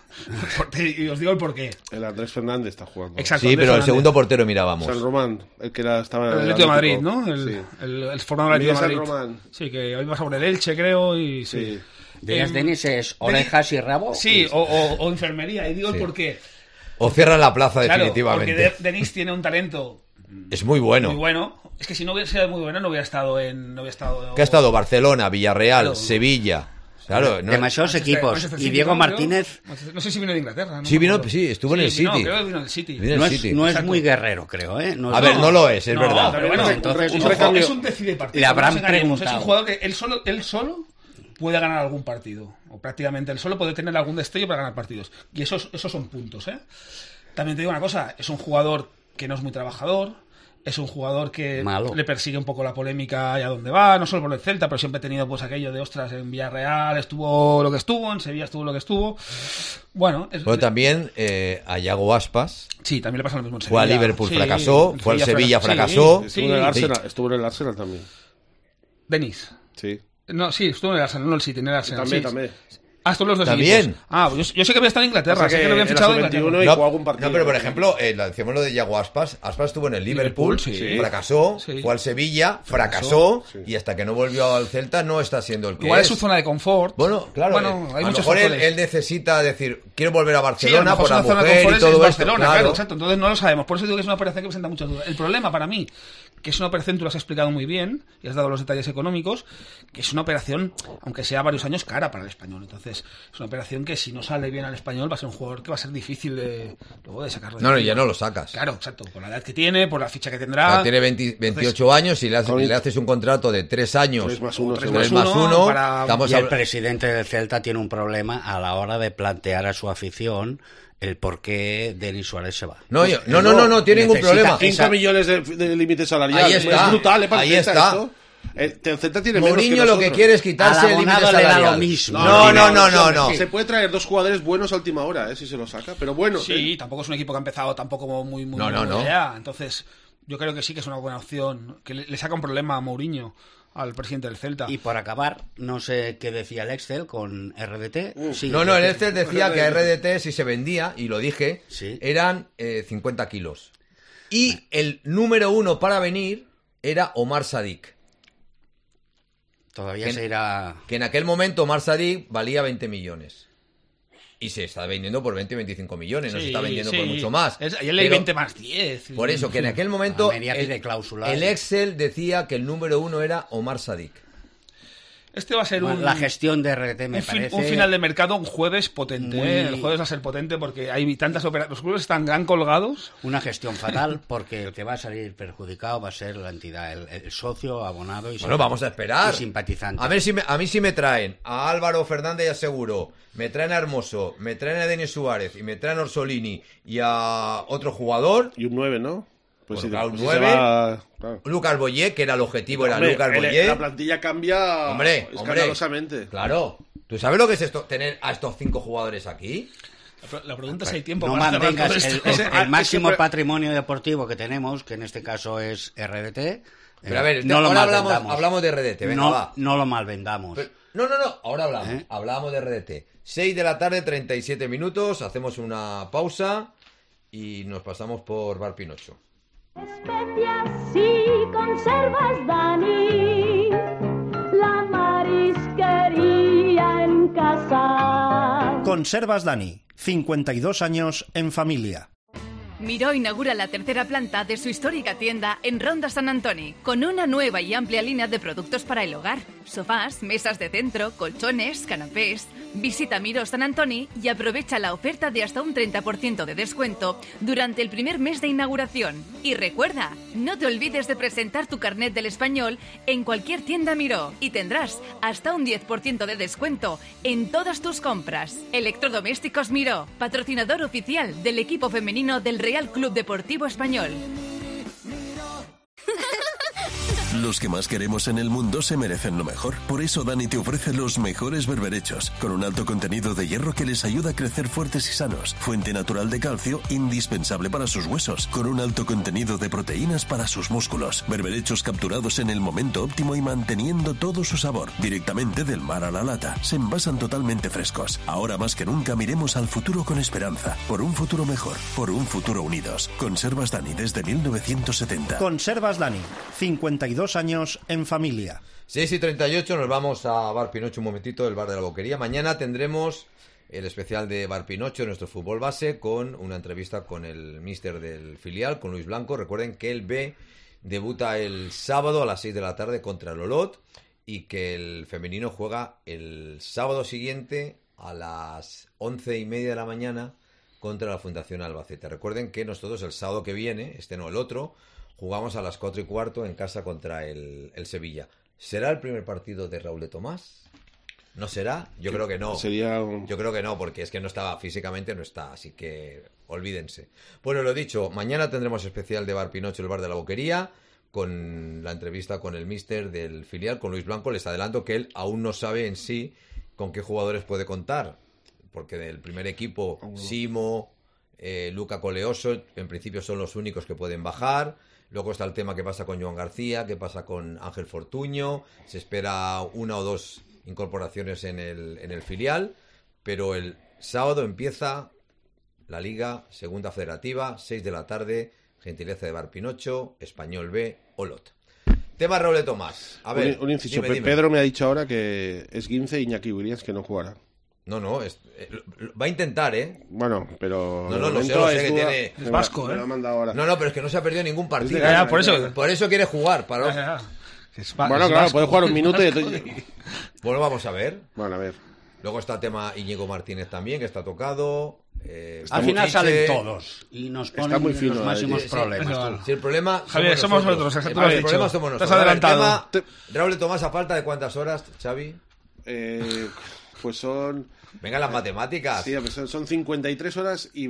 Y os digo el porqué. El Andrés Fernández está jugando. Exacto. Sí, pero el segundo portero mirábamos. San Román, el que estaba en el Atlético de Madrid, ¿no? Sí. El formado del Atlético de Madrid. San Román. Sí, que hoy va sobre el Elche, creo, y sí. Denis es orejas y rabo. Sí, o enfermería, y digo el porqué. O cierran la plaza claro, definitivamente. Porque Denis tiene un talento... Es muy bueno. Muy bueno. Es que si no hubiera sido muy bueno, no hubiera estado en... ¿Qué ha estado? Barcelona, Villarreal, Sevilla. Claro, ¿no? Demasiados equipos. Y Diego Martínez... No sé si vino de Inglaterra. ¿no? Sí, estuvo en el City. Creo que vino del City. No es muy guerrero, creo, ¿eh? No lo es verdad. Pero bueno, entonces, es un decide partido. Le habrán preguntado. Es un jugador que él solo puede ganar algún partido. O prácticamente él solo puede tener algún destello para ganar partidos. Y esos son puntos, ¿eh? También te digo una cosa. Es un jugador que no es muy trabajador. Es un jugador que le persigue un poco la polémica allá donde va, no solo por el Celta, pero siempre ha tenido pues aquello de ostras, en Villarreal estuvo lo que estuvo, en Sevilla estuvo lo que estuvo. Bueno, también a Yago Aspas. Sí, también le pasa lo mismo en Sevilla. Fue a Liverpool, fracasó, fue al Sevilla, fracasó. Estuvo en el Arsenal también. Denis. Sí. No, sí, estuvo en el Arsenal, no el City, en el Arsenal. También. Estuvo los dos ¿También? Equipos. Yo sé que había estado en Inglaterra, sé que lo habían fichado en Inglaterra. Y jugó algún partido. No, pero por ejemplo, decíamos lo de Yago Aspas. Aspas estuvo en el Liverpool, fracasó, fue al Sevilla, fracasó, y hasta que no volvió al Celta no está siendo el que igual es su zona de confort. Bueno, claro, hay a muchos lo mejor factores. él necesita decir, quiero volver a Barcelona por la zona de mujer confort y todo es esto. Barcelona, claro, exacto. Entonces no lo sabemos. Por eso digo que es una operación que presenta muchas dudas. El problema para mí, que es una operación, tú lo has explicado muy bien, y has dado los detalles económicos, que es una operación, aunque sea varios años, cara para el Español. Entonces, es una operación que si no sale bien al Español va a ser un jugador que va a ser difícil luego de sacarlo. No, ya no lo sacas. Claro, exacto, por la edad que tiene, por la ficha que tendrá. O sea, tiene 28 años y le haces un contrato de 3 años. 3 más 1. 3 más 1. Y el presidente del Celta tiene un problema a la hora de plantear a su afición el por qué Denis Suárez se va. No tiene ningún problema. 5 millones de límite salarial. Ahí está. Es brutal, para ahí el está. Esto. El Celta tiene menos que Mourinho lo que quiere es quitarse el límite salarial. Le da lo mismo. No. Se puede traer 2 jugadores buenos a última hora, si se lo saca. Pero bueno. Sí, tampoco es un equipo que ha empezado tampoco muy No. allá. Entonces, yo creo que sí que es una buena opción. Que le saca un problema a Mourinho, al presidente del Celta. Y por acabar, no sé qué decía el Excel con RDT. Sí, el Excel decía que a RDT, si se vendía, y lo dije, eran 50 kilos. Y el número 1 para venir era Omar Sadik. Todavía se irá... Que en aquel momento Omar Sadik valía 20 millones. Y se está vendiendo por 20 o 25 millones, no se está vendiendo por mucho más. Ayer leí 20 más 10. Por eso, que en aquel momento el Excel decía que el número 1 era Omar Sadik. Este va a ser la gestión de RT me parece... Un final de mercado, un jueves potente. El jueves va a ser potente porque hay tantas operaciones. Los clubes están tan colgados. Una gestión fatal porque el que va a salir perjudicado va a ser la entidad, el socio, abonado y vamos a esperar. Y simpatizante. A ver a mí sí me traen a Álvaro Fernández y a Seguro, me traen a Hermoso, me traen a Denis Suárez y me traen a Orsolini y a otro jugador. Y un 9, ¿no? Pues sí, un 9. Claro. Lucas Boyé, que era el objetivo, era Lucas Boyé. La plantilla cambia escandalosamente. Claro. ¿Tú sabes lo que es esto, tener a estos 5 jugadores aquí? La pregunta es si hay tiempo no para mantengas el máximo patrimonio deportivo que tenemos, que en este caso es RDT. Pero a ver, ahora hablamos de RDT. Venga, no lo malvendamos. No, ahora hablamos de RDT. 6 de la tarde, 37 minutos, hacemos una pausa y nos pasamos por Bar Pinocho. Especias y conservas, Dani, la marisquería en casa. Conservas Dani, 52 años en familia. Miró inaugura la tercera planta de su histórica tienda en Ronda San Antoni, con una nueva y amplia línea de productos para el hogar. Sofás, mesas de centro, colchones, canapés. Visita Miró San Antoni y aprovecha la oferta de hasta un 30% de descuento durante el primer mes de inauguración. Y recuerda, no te olvides de presentar tu carnet del español en cualquier tienda Miró y tendrás hasta un 10% de descuento en todas tus compras. Electrodomésticos Miró, patrocinador oficial del equipo femenino del Real Club Deportivo Español. Los que más queremos en el mundo se merecen lo mejor. Por eso Dani te ofrece los mejores berberechos, con un alto contenido de hierro que les ayuda a crecer fuertes y sanos. Fuente natural de calcio, indispensable para sus huesos, con un alto contenido de proteínas para sus músculos. Berberechos capturados en el momento óptimo y manteniendo todo su sabor. Directamente del mar a la lata. Se envasan totalmente frescos. Ahora más que nunca miremos al futuro con esperanza. Por un futuro mejor. Por un futuro unidos. Conservas Dani desde 1970. Conservas Dani, 52 años en familia. 6:38, nos vamos a Bar Pinocho un momentito, el bar de la Boquería. Mañana tendremos el especial de Bar Pinocho, nuestro fútbol base, con una entrevista con el míster del filial, con Luis Blanco. Recuerden que el B debuta el sábado a las 6 de la tarde contra el Olot y que el femenino juega el sábado siguiente a las 11:30 de la mañana contra la Fundación Albacete. Recuerden que nosotros el sábado que viene, no el otro, jugamos a las 4:15 en casa contra el Sevilla. ¿Será el primer partido de Raúl de Tomás? ¿No será? Yo creo que no. Yo creo que no, porque es que no estaba, físicamente no está, así que olvídense. Bueno, lo dicho, mañana tendremos especial de Bar Pinocho, el bar de la Boquería, con la entrevista con el míster del filial, con Luis Blanco. Les adelanto que él aún no sabe en sí con qué jugadores puede contar, porque del primer equipo, Simo, Luca Coleoso, en principio son los únicos que pueden bajar. Luego está el tema que pasa con Joan García, que pasa con Ángel Fortuño. Se espera 1 o 2 incorporaciones en el filial, pero el sábado empieza la Liga Segunda Federativa, 6 de la tarde, gentileza de Bar Pinocho, Español B, Olot. Tema Raúl de Tomás. A ver, un inciso. dime. Pedro me ha dicho ahora que es 15 Iñaki Williams que no jugará. No, va a intentar, ¿eh? Bueno, pero... No, lo sé que tiene... Es vasco, me lo ha mandado ahora. No, pero es que no se ha perdido ningún partido. Ya, por eso. Por eso quiere jugar. Ya. Bueno, claro, puede jugar un minuto y... Bueno, vamos a ver. Bueno, a ver. Luego está el tema Íñigo Martínez también, que está tocado. Al final salen todos y nos ponen muy fino, los máximos sí, problemas. Si el problema Javier, somos nosotros. El problema somos nosotros. Te has adelantado. Raúl de Tomás, ¿a falta de cuántas horas, Xavi? Pues son... Venga, las matemáticas. Sí, son 53 horas y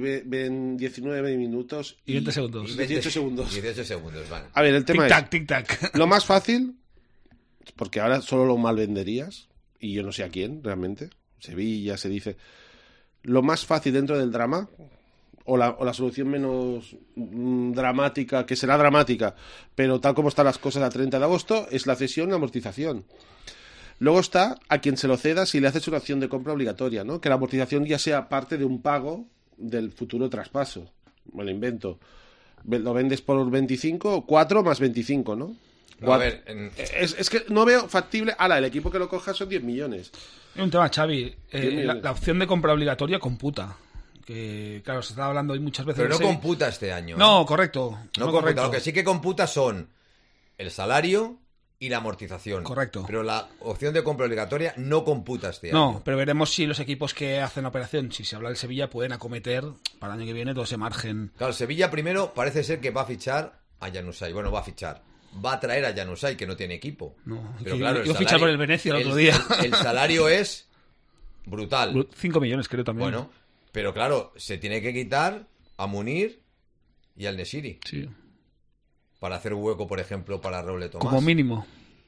19 minutos y 20 segundos. Y 18 segundos. 18 segundos, vale. A ver, el tema tic-tac, es... tic-tac. Lo más fácil, porque ahora solo lo mal venderías, y yo no sé a quién realmente, Sevilla se dice... Lo más fácil dentro del drama, o la solución menos dramática, que será dramática, pero tal como están las cosas a 30 de agosto, es la cesión y la amortización. Luego está a quien se lo ceda si le haces una acción de compra obligatoria, ¿no? Que la amortización ya sea parte de un pago del futuro traspaso. Me lo invento. Lo vendes por 25, 4 más 25, ¿no? A ver, es que no veo factible. El equipo que lo coja son 10 millones. Hay un tema, Xavi. La opción de compra obligatoria computa. Que, claro, se está hablando hoy muchas veces. Pero no computa este año. No, correcto. No computa. Lo que sí que computa son el salario y la amortización. Correcto. Pero la opción de compra obligatoria no computa este año. No, pero veremos si los equipos que hacen la operación, si se habla del Sevilla, pueden acometer para el año que viene todo ese margen. Claro, Sevilla primero parece ser que va a fichar a Januzaj. Bueno, va a fichar. Va a traer a Januzaj, que no tiene equipo. No, pero claro, iba a fichar por el Venecia el otro día. El salario es brutal. 5 millones creo también. Bueno, pero claro, se tiene que quitar a Munir y al Nesiri. Sí. Para hacer hueco, por ejemplo, para Raúl de Tomás. Como mínimo.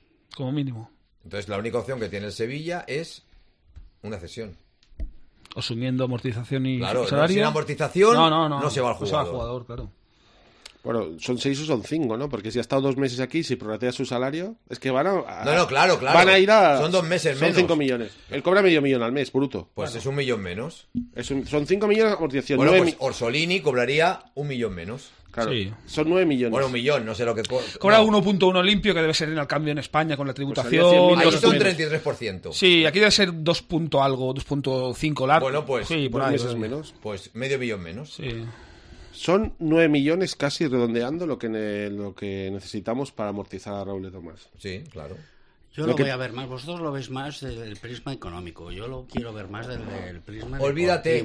Entonces la única opción que tiene el Sevilla es una cesión. O sumiendo amortización y salario. Claro, sin amortización no se va al jugador. No se va al jugador, claro. Bueno, son 6 o son 5, ¿no? Porque si ha estado 2 meses aquí, si prorratea su salario, es que van a... No, claro. Van a ir a... Son 2 meses son menos. Son 5 millones. Él cobra medio millón al mes, bruto. Pues bueno. Es 1 millón menos. Son 5 millones de amortización. Bueno, pues Orsolini cobraría 1 millón menos. Claro, sí. Son 9 millones. Bueno, 1 millón, no sé lo que... Cobra 1.1 limpio, que debe ser en el cambio en España con la tributación. Ahí son 33%. Sí, aquí debe ser 2 algo, 2.5 largo. Bueno, pues... Sí, por ahí meses menos. Pues medio millón menos. Sí. Son 9 millones casi redondeando lo que necesitamos para amortizar a Raúl de Tomás. Sí, claro. Yo lo voy a ver más, vosotros lo veis más del prisma económico, yo lo quiero ver más del prisma olvídate.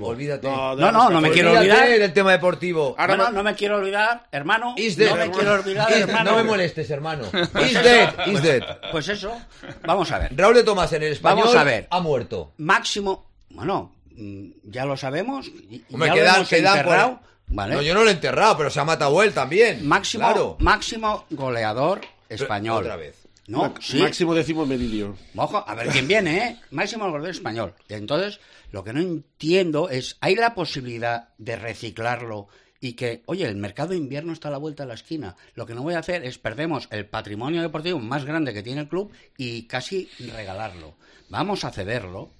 No me quiero olvidar del tema deportivo. Bueno, no me quiero olvidar, hermano. No me molestes, hermano. Is dead. Pues eso, vamos a ver. Raúl de Tomás en el Español ha muerto. Máximo, bueno, ya lo sabemos. Hombre, ya quedan lo hemos enterrado. Vale. No, yo no lo he enterrado, pero se ha matado él también. Máximo goleador español. Otra vez. No, sí. Máximo décimo meridio. Ojo, a ver quién viene, ¿eh? Máximo goleador español. Entonces, lo que no entiendo es, ¿hay la posibilidad de reciclarlo y que, oye, el mercado de invierno está a la vuelta de la esquina? Lo que no voy a hacer es perdemos el patrimonio deportivo más grande que tiene el club y casi regalarlo. Vamos a cederlo.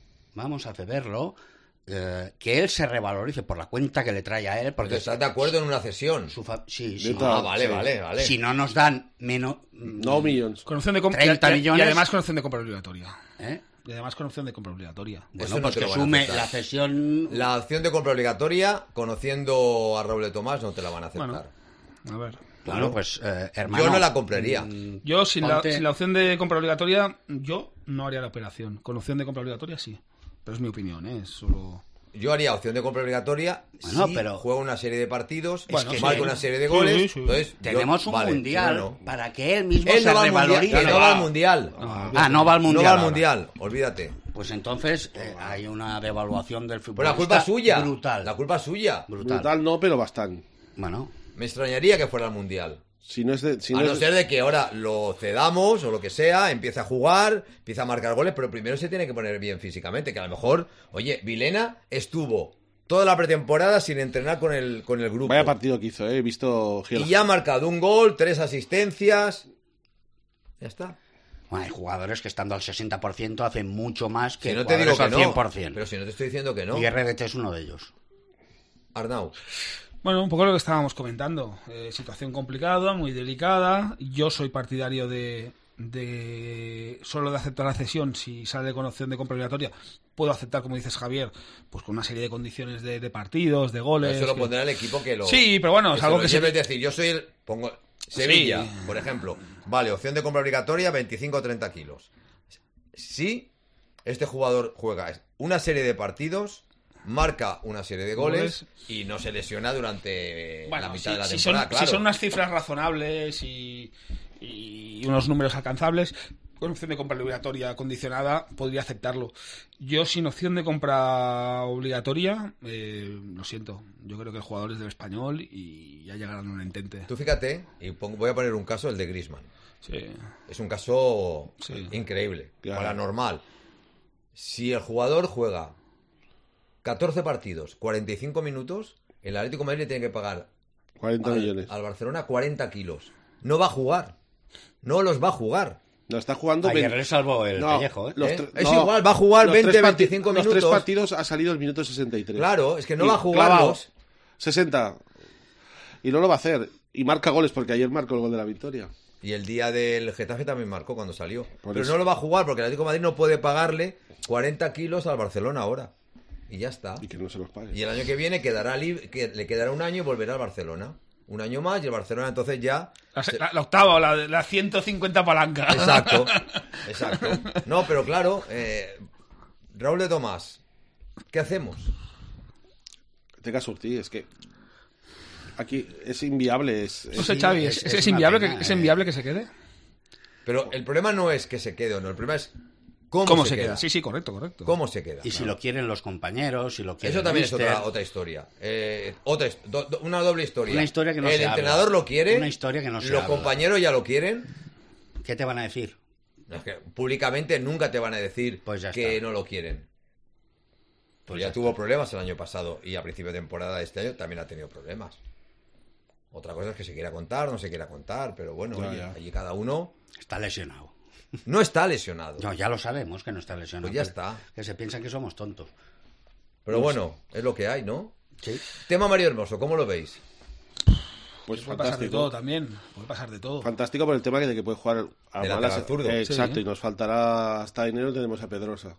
Que él se revalorice por la cuenta que le trae a él. Porque ¿estás de acuerdo en una cesión? Sí. Vale. Si no nos dan menos... No millones. Con opción de 30 millones. Y además con opción de compra obligatoria. ¿Eh? Y además con opción de compra obligatoria. Bueno, pues que sume la cesión... La opción de compra obligatoria, conociendo a Raúl de Tomás, no te la van a aceptar. Bueno, a ver. Bueno, pues, hermano... Yo no la compraría. Yo, sin la opción de compra obligatoria, yo no haría la operación. Con opción de compra obligatoria, sí. Pero es mi opinión, ¿eh? Solo... Yo haría opción de compra obligatoria si juega una serie de partidos, marca una serie de goles. Sí. Entonces, tenemos un mundial para que él mismo se revalorice. No va al mundial. No va al mundial. No va al mundial, olvídate. Pues entonces hay una devaluación del fútbol. Pero la culpa es suya. Brutal. La culpa es suya. Brutal no, pero bastante. Bueno. Me extrañaría que fuera al mundial. A no ser de que ahora lo cedamos o lo que sea, empiece a jugar, empieza a marcar goles, pero primero se tiene que poner bien físicamente, que a lo mejor, oye, Vilena estuvo toda la pretemporada sin entrenar con el grupo. Vaya partido que hizo, he visto... Y ya ha marcado un gol, 3 asistencias, ya está. Bueno, hay jugadores que estando al 60% hacen mucho más que si no te digo que al 100%. Pero si no te estoy diciendo que no. Y RDT es uno de ellos. Arnau. Bueno, un poco lo que estábamos comentando. Situación complicada, muy delicada. Yo soy partidario de solo de aceptar la cesión si sale con opción de compra obligatoria puedo aceptar, como dices Javier, pues con una serie de condiciones de partidos, de goles. Eso lo pondrá el equipo que lo... Sí, pero bueno, es algo que Es decir, yo soy el... Pongo Sevilla, Sí. por ejemplo. Vale, opción de compra obligatoria, 25 o 30 kilos. Si este jugador juega una serie de partidos, marca una serie de goles y no se lesiona durante Bueno, la mitad de la si temporada, claro. Si son unas cifras razonables y unos números alcanzables, con opción de compra obligatoria condicionada, podría aceptarlo. Yo, sin opción de compra obligatoria, lo siento. Yo creo que el jugador es del Español y ya llegarán a un entente. Tú fíjate, y voy a poner un caso, el de Griezmann. Sí. Es un caso Sí. increíble, Claro. paranormal. Si el jugador juega 14 partidos, 45 minutos, el Atlético de Madrid le tiene que pagar 40 millones. al Barcelona 40 kilos. No va a jugar. No los va a jugar. No, está jugando... Ayer le salvó el pellejo, ¿eh? Es igual, va a jugar los 20, tres 25 Los minutos. 3 partidos ha salido el minuto 63. Claro, es que no Y va a jugarlos. clavado, 60. Y no lo va a hacer. Y marca goles, porque ayer marcó el gol de la victoria. Y el día del Getafe también marcó cuando salió. Por Pero eso. no lo va a jugar porque el Atlético de Madrid no puede pagarle 40 kilos al Barcelona ahora. Y ya está. Y que no se los pague. Y el año que viene quedará que le quedará un año y volverá al Barcelona. Un año más y el Barcelona entonces ya... La octava, la 150 palanca. Exacto, exacto. No, pero claro, Raúl de Tomás, ¿qué hacemos? Tenga surtir, es que... Aquí es inviable. No sé, Xavi, ¿es inviable, ¿es inviable que se quede? Pero el problema no es que se quede o no, el problema es cómo, ¿Cómo se se queda. queda? Sí, correcto. ¿Cómo se queda? Y si lo quieren los compañeros, si lo quieren Eso también míster. es otra historia. Una doble historia. Una historia que no el se entrenador habla. lo quiere. Una historia que no se Los habla. compañeros ya lo quieren. ¿Qué te van a decir? No, es que públicamente nunca te van a decir Pues ya que está. no lo quieren. Pues ya ya tuvo problemas el año pasado y a principio de temporada de este año también ha tenido problemas. Otra cosa es que se quiera contar, no se quiera contar, pero bueno, Ya, oye, ya. allí cada uno Está lesionado. no está lesionado. No, ya lo sabemos que no está lesionado. Pues ya que- está. Que se piensan que somos tontos. Pero bueno, es lo que hay, ¿no? Sí. Tema Mario Hermoso, ¿cómo lo veis? Pues Puede pasar de fantástico. todo también. Puede pasar de todo. Fantástico por el tema de que puede jugar a De malas. lateral zurdo. Exacto, Sí. y nos faltará hasta enero tenemos a Pedrosa.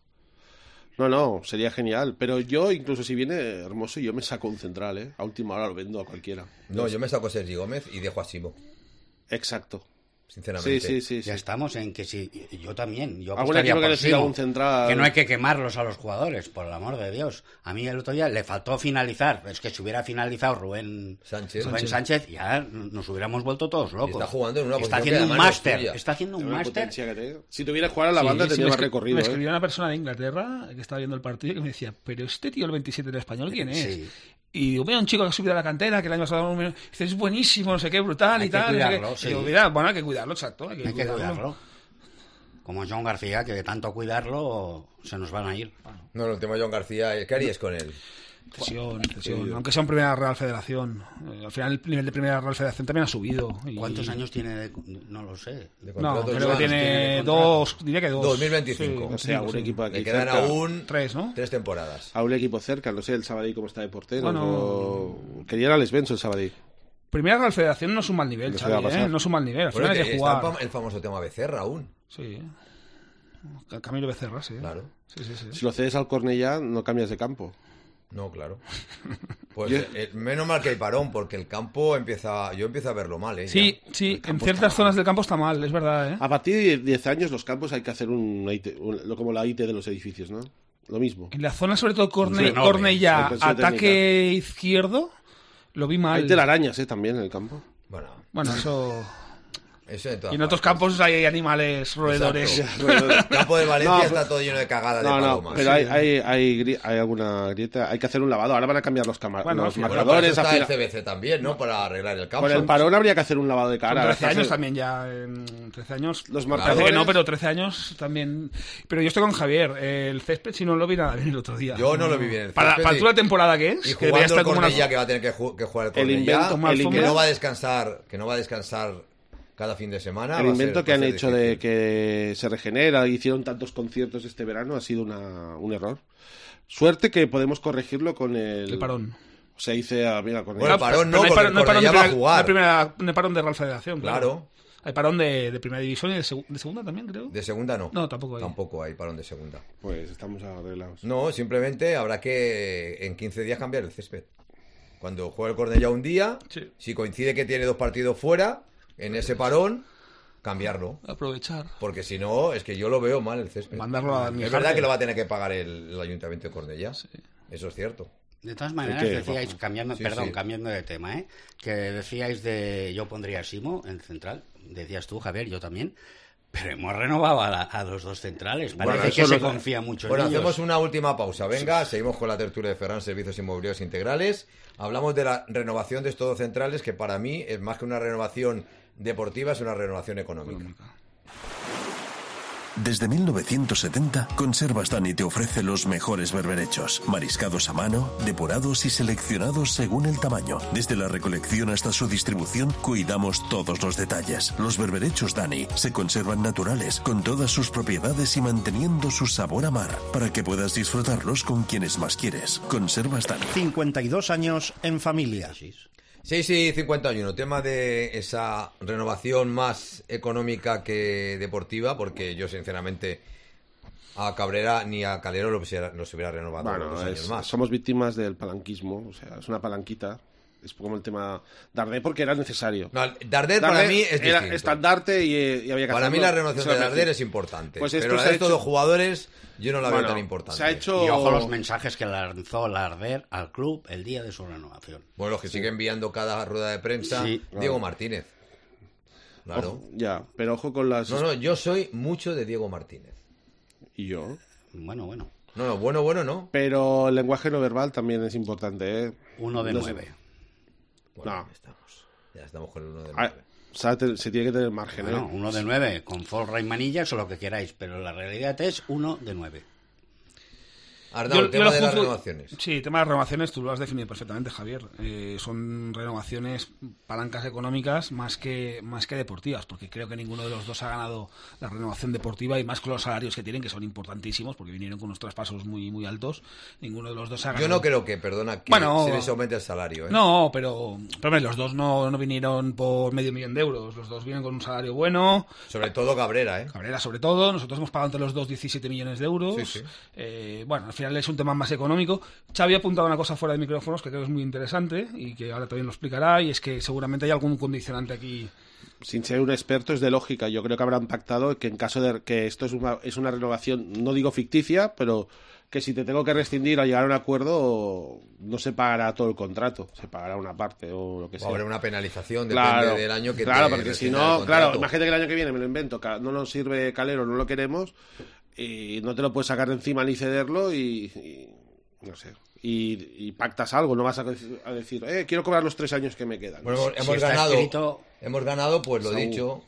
No, sería genial. Pero yo, incluso si viene Hermoso, yo me saco un central, ¿eh? A última hora lo vendo a cualquiera. No, yo me saco a Sergi Gómez y dejo a Simo, Exacto. sinceramente. Sí. Ya estamos en que si yo también, yo Algún apostaría equipo que por necesita Simo, un central. que no hay que quemarlos a los jugadores, por el amor de Dios. A mí el otro día le faltó finalizar, es que si hubiera finalizado Rubén Sánchez ya nos hubiéramos vuelto todos locos. Y está jugando en una Está posición haciendo que un además no es máster, suya. está haciendo un Una máster. potencia que tiene. Si tuviera que jugar a la Sí, banda sí, tendría me más escri- recorrido. Me ¿eh? escribió una persona de Inglaterra que estaba viendo el partido que me decía, pero este tío, el 27 del Español, ¿quién es? Sí. Y digo, mira, un chico que ha subido a la cantera, que el año pasado dice, es buenísimo, no sé qué, brutal Hay y que tal. no sé qué. cuidarlo, sí. Y digo, mira, bueno, hay que cuidarlo, exacto. Hay Hay que cuidarlo. Como John García, que de tanto cuidarlo se nos van a ir. No, el tema de John García, ¿qué harías con él? Cesión. Aunque sea en Primera Real Federación. Al final el nivel de Primera Real Federación también ha subido. Y- ¿Cuántos años tiene? No lo sé. De No, contrato? creo que tiene tiene contrato. dos, diría que dos. 2025. O sea, un sí. equipo aquí Le quedan cerca, aún Tres, ¿no? 3 temporadas. a un equipo cerca, no sé el Sabadell cómo está de portero. Bueno. o- Querían a Les Benson el Sabadell. Primera Real Federación no es un mal nivel, No se va a Xavi, pasar. No es un mal nivel. Al Bueno, final hay que está jugar. el famoso tema Becerra aún. Sí. Camilo Becerra, sí. Claro. Sí. Si lo cedes al Cornellá, no cambias de campo. No, claro. Pues menos mal que hay parón, porque el campo yo empiezo a verlo mal, ¿eh? Sí, sí, en ciertas zonas del campo está mal, es verdad, ¿eh? A partir de 10 años los campos hay que hacer como la IT de los edificios, ¿no? Lo mismo. En la zona, sobre todo Sí, no, Cornellá, sí, intención ataque izquierdo, lo vi mal. Hay telarañas, también en el campo. Bueno, Bueno, eso... eso en todas Y en otros partes. campos hay animales roedores. Exacto. El campo de Valencia No, está todo lleno de cagada de No, palomas. pero hay alguna grieta. Hay que hacer un lavado. Ahora van a cambiar los Bueno, los bueno, Bueno, para eso marcadores. está el al final- CBC también, ¿no? Para arreglar el campo. Por el parón habría que hacer un lavado de Son cara. 13 años Hacer- también ya. En 13 años. Los Parece marcadores. que no, pero 13 años también. Pero yo estoy con Javier. El césped, si no lo vi nada bien el otro día. Yo no lo vi bien el Para césped para y- toda la temporada que Y es, que jugando debería el estar como una. Cornellá, que va a tener que jugar el El Cornellá, invento- que no va a descansar cada fin de semana. El va a invento ser- que va a han ser hecho de difícil. que se regenera, hicieron tantos conciertos este verano, ha sido un error. Suerte que podemos corregirlo con El parón. Se dice, mira, con Bueno, el parón no, Pero porque el no hay parón Cornellá de va a jugar. no hay parón de Real Federación. Claro. Hay parón de primera división y de segunda también, creo. De segunda no. No, tampoco hay. Tampoco hay parón de segunda. Pues estamos arreglados. No, simplemente habrá que en 15 días cambiar el césped. Cuando juega el Cornellá un día, Sí. si coincide que tiene 2 partidos fuera, en ese parón, cambiarlo. Aprovechar. Porque si no, es que yo lo veo mal el césped. Mandarlo a Es verdad que lo va a tener que pagar el Ayuntamiento de Cornellá. Sí. Eso es cierto. De todas maneras, ¿Qué? decíais, cambiando de tema, que decíais yo pondría a Simo en central, decías tú, Javier, yo también, pero hemos renovado a los 2 centrales, parece Bueno, que eso se no- confía mucho Bueno, en ellos. hacemos una última pausa. Venga, seguimos con la tertulia de Ferran, Servicios Inmobiliarios Integrales. Hablamos de la renovación de estos 2 centrales, que para mí es más que una renovación deportiva, es una renovación económica. Desde 1970, Conservas Dani te ofrece los mejores berberechos, mariscados a mano, depurados y seleccionados según el tamaño. Desde la recolección hasta su distribución, cuidamos todos los detalles. Los berberechos Dani se conservan naturales, con todas sus propiedades y manteniendo su sabor a mar, para que puedas disfrutarlos con quienes más quieres. Conservas Dani. 52 años en familia. 6 y 51, tema de esa renovación más económica que deportiva, porque yo sinceramente a Cabrera ni a Calero los hubiera renovado Bueno, 2 años más. somos víctimas del palanquismo, o sea, es una palanquita. Es como el tema Darder, porque era necesario. No, Darder para mí es era distinto. estandarte y había que Para mí hacerlo. la renovación Se de lo Darder merecía. es importante, Pues esto pero la se de ha estos hecho- 2 jugadores yo no la veo Bueno, tan importante. se ha hecho- Y ojo los mensajes que lanzó Larder al club el día de su renovación. Bueno, los que sigue enviando cada rueda de prensa, Sí, Diego Martínez. Claro. Ojo, ya, pero ojo con las... No, yo soy mucho de Diego Martínez. Y yo. Bueno. No, bueno, no. Pero el lenguaje no verbal también es importante, ¿eh? 1 de No sé. 9. Bueno, No. ya estamos con el 1 de Ah, 9. o sea, se tiene que tener margen, Bueno, ¿eh? 1 de 9, con Folra y Manillas o lo que queráis, pero la realidad es 1 de 9. Arnau, el tema lo de las juzgo- renovaciones. Sí, el tema de las renovaciones tú lo has definido perfectamente, Javier. Son renovaciones, palancas económicas más que deportivas, porque creo que ninguno de los dos ha ganado la renovación deportiva y más con los salarios que tienen, que son importantísimos, porque vinieron con unos traspasos muy, muy altos. Ninguno de los dos ha ganado. Yo no creo que, perdona, que Bueno, se les aumente el salario. ¿eh? No, pero hombre, los dos no vinieron por $500,000 euros. Los dos vienen con un salario bueno. Sobre todo Cabrera, ¿eh? Cabrera, sobre todo. Nosotros hemos pagado entre los dos 17 millones de euros. Sí, sí. Bueno, al final es un tema más económico. Xavi ha apuntado una cosa fuera de micrófonos que creo que es muy interesante y que ahora también lo explicará, y es que seguramente hay algún condicionante aquí. Sin ser un experto, es de lógica. Yo creo que habrán pactado que en caso de que esto es una renovación, no digo ficticia, pero que si te tengo que rescindir al llegar a un acuerdo, no se pagará todo el contrato, se pagará una parte o lo que O sea. habrá una penalización, depende del año que Claro, te porque si rescindan no, el claro, contrato. imagínate que el año que viene me lo invento, no nos sirve Calero, no lo queremos, y no te lo puedes sacar de encima ni cederlo y no sé. Y pactas algo, no vas a decir, quiero cobrar los 3 años que me quedan. Bueno, Si está escrito- hemos ganado, pues lo Saúl. dicho,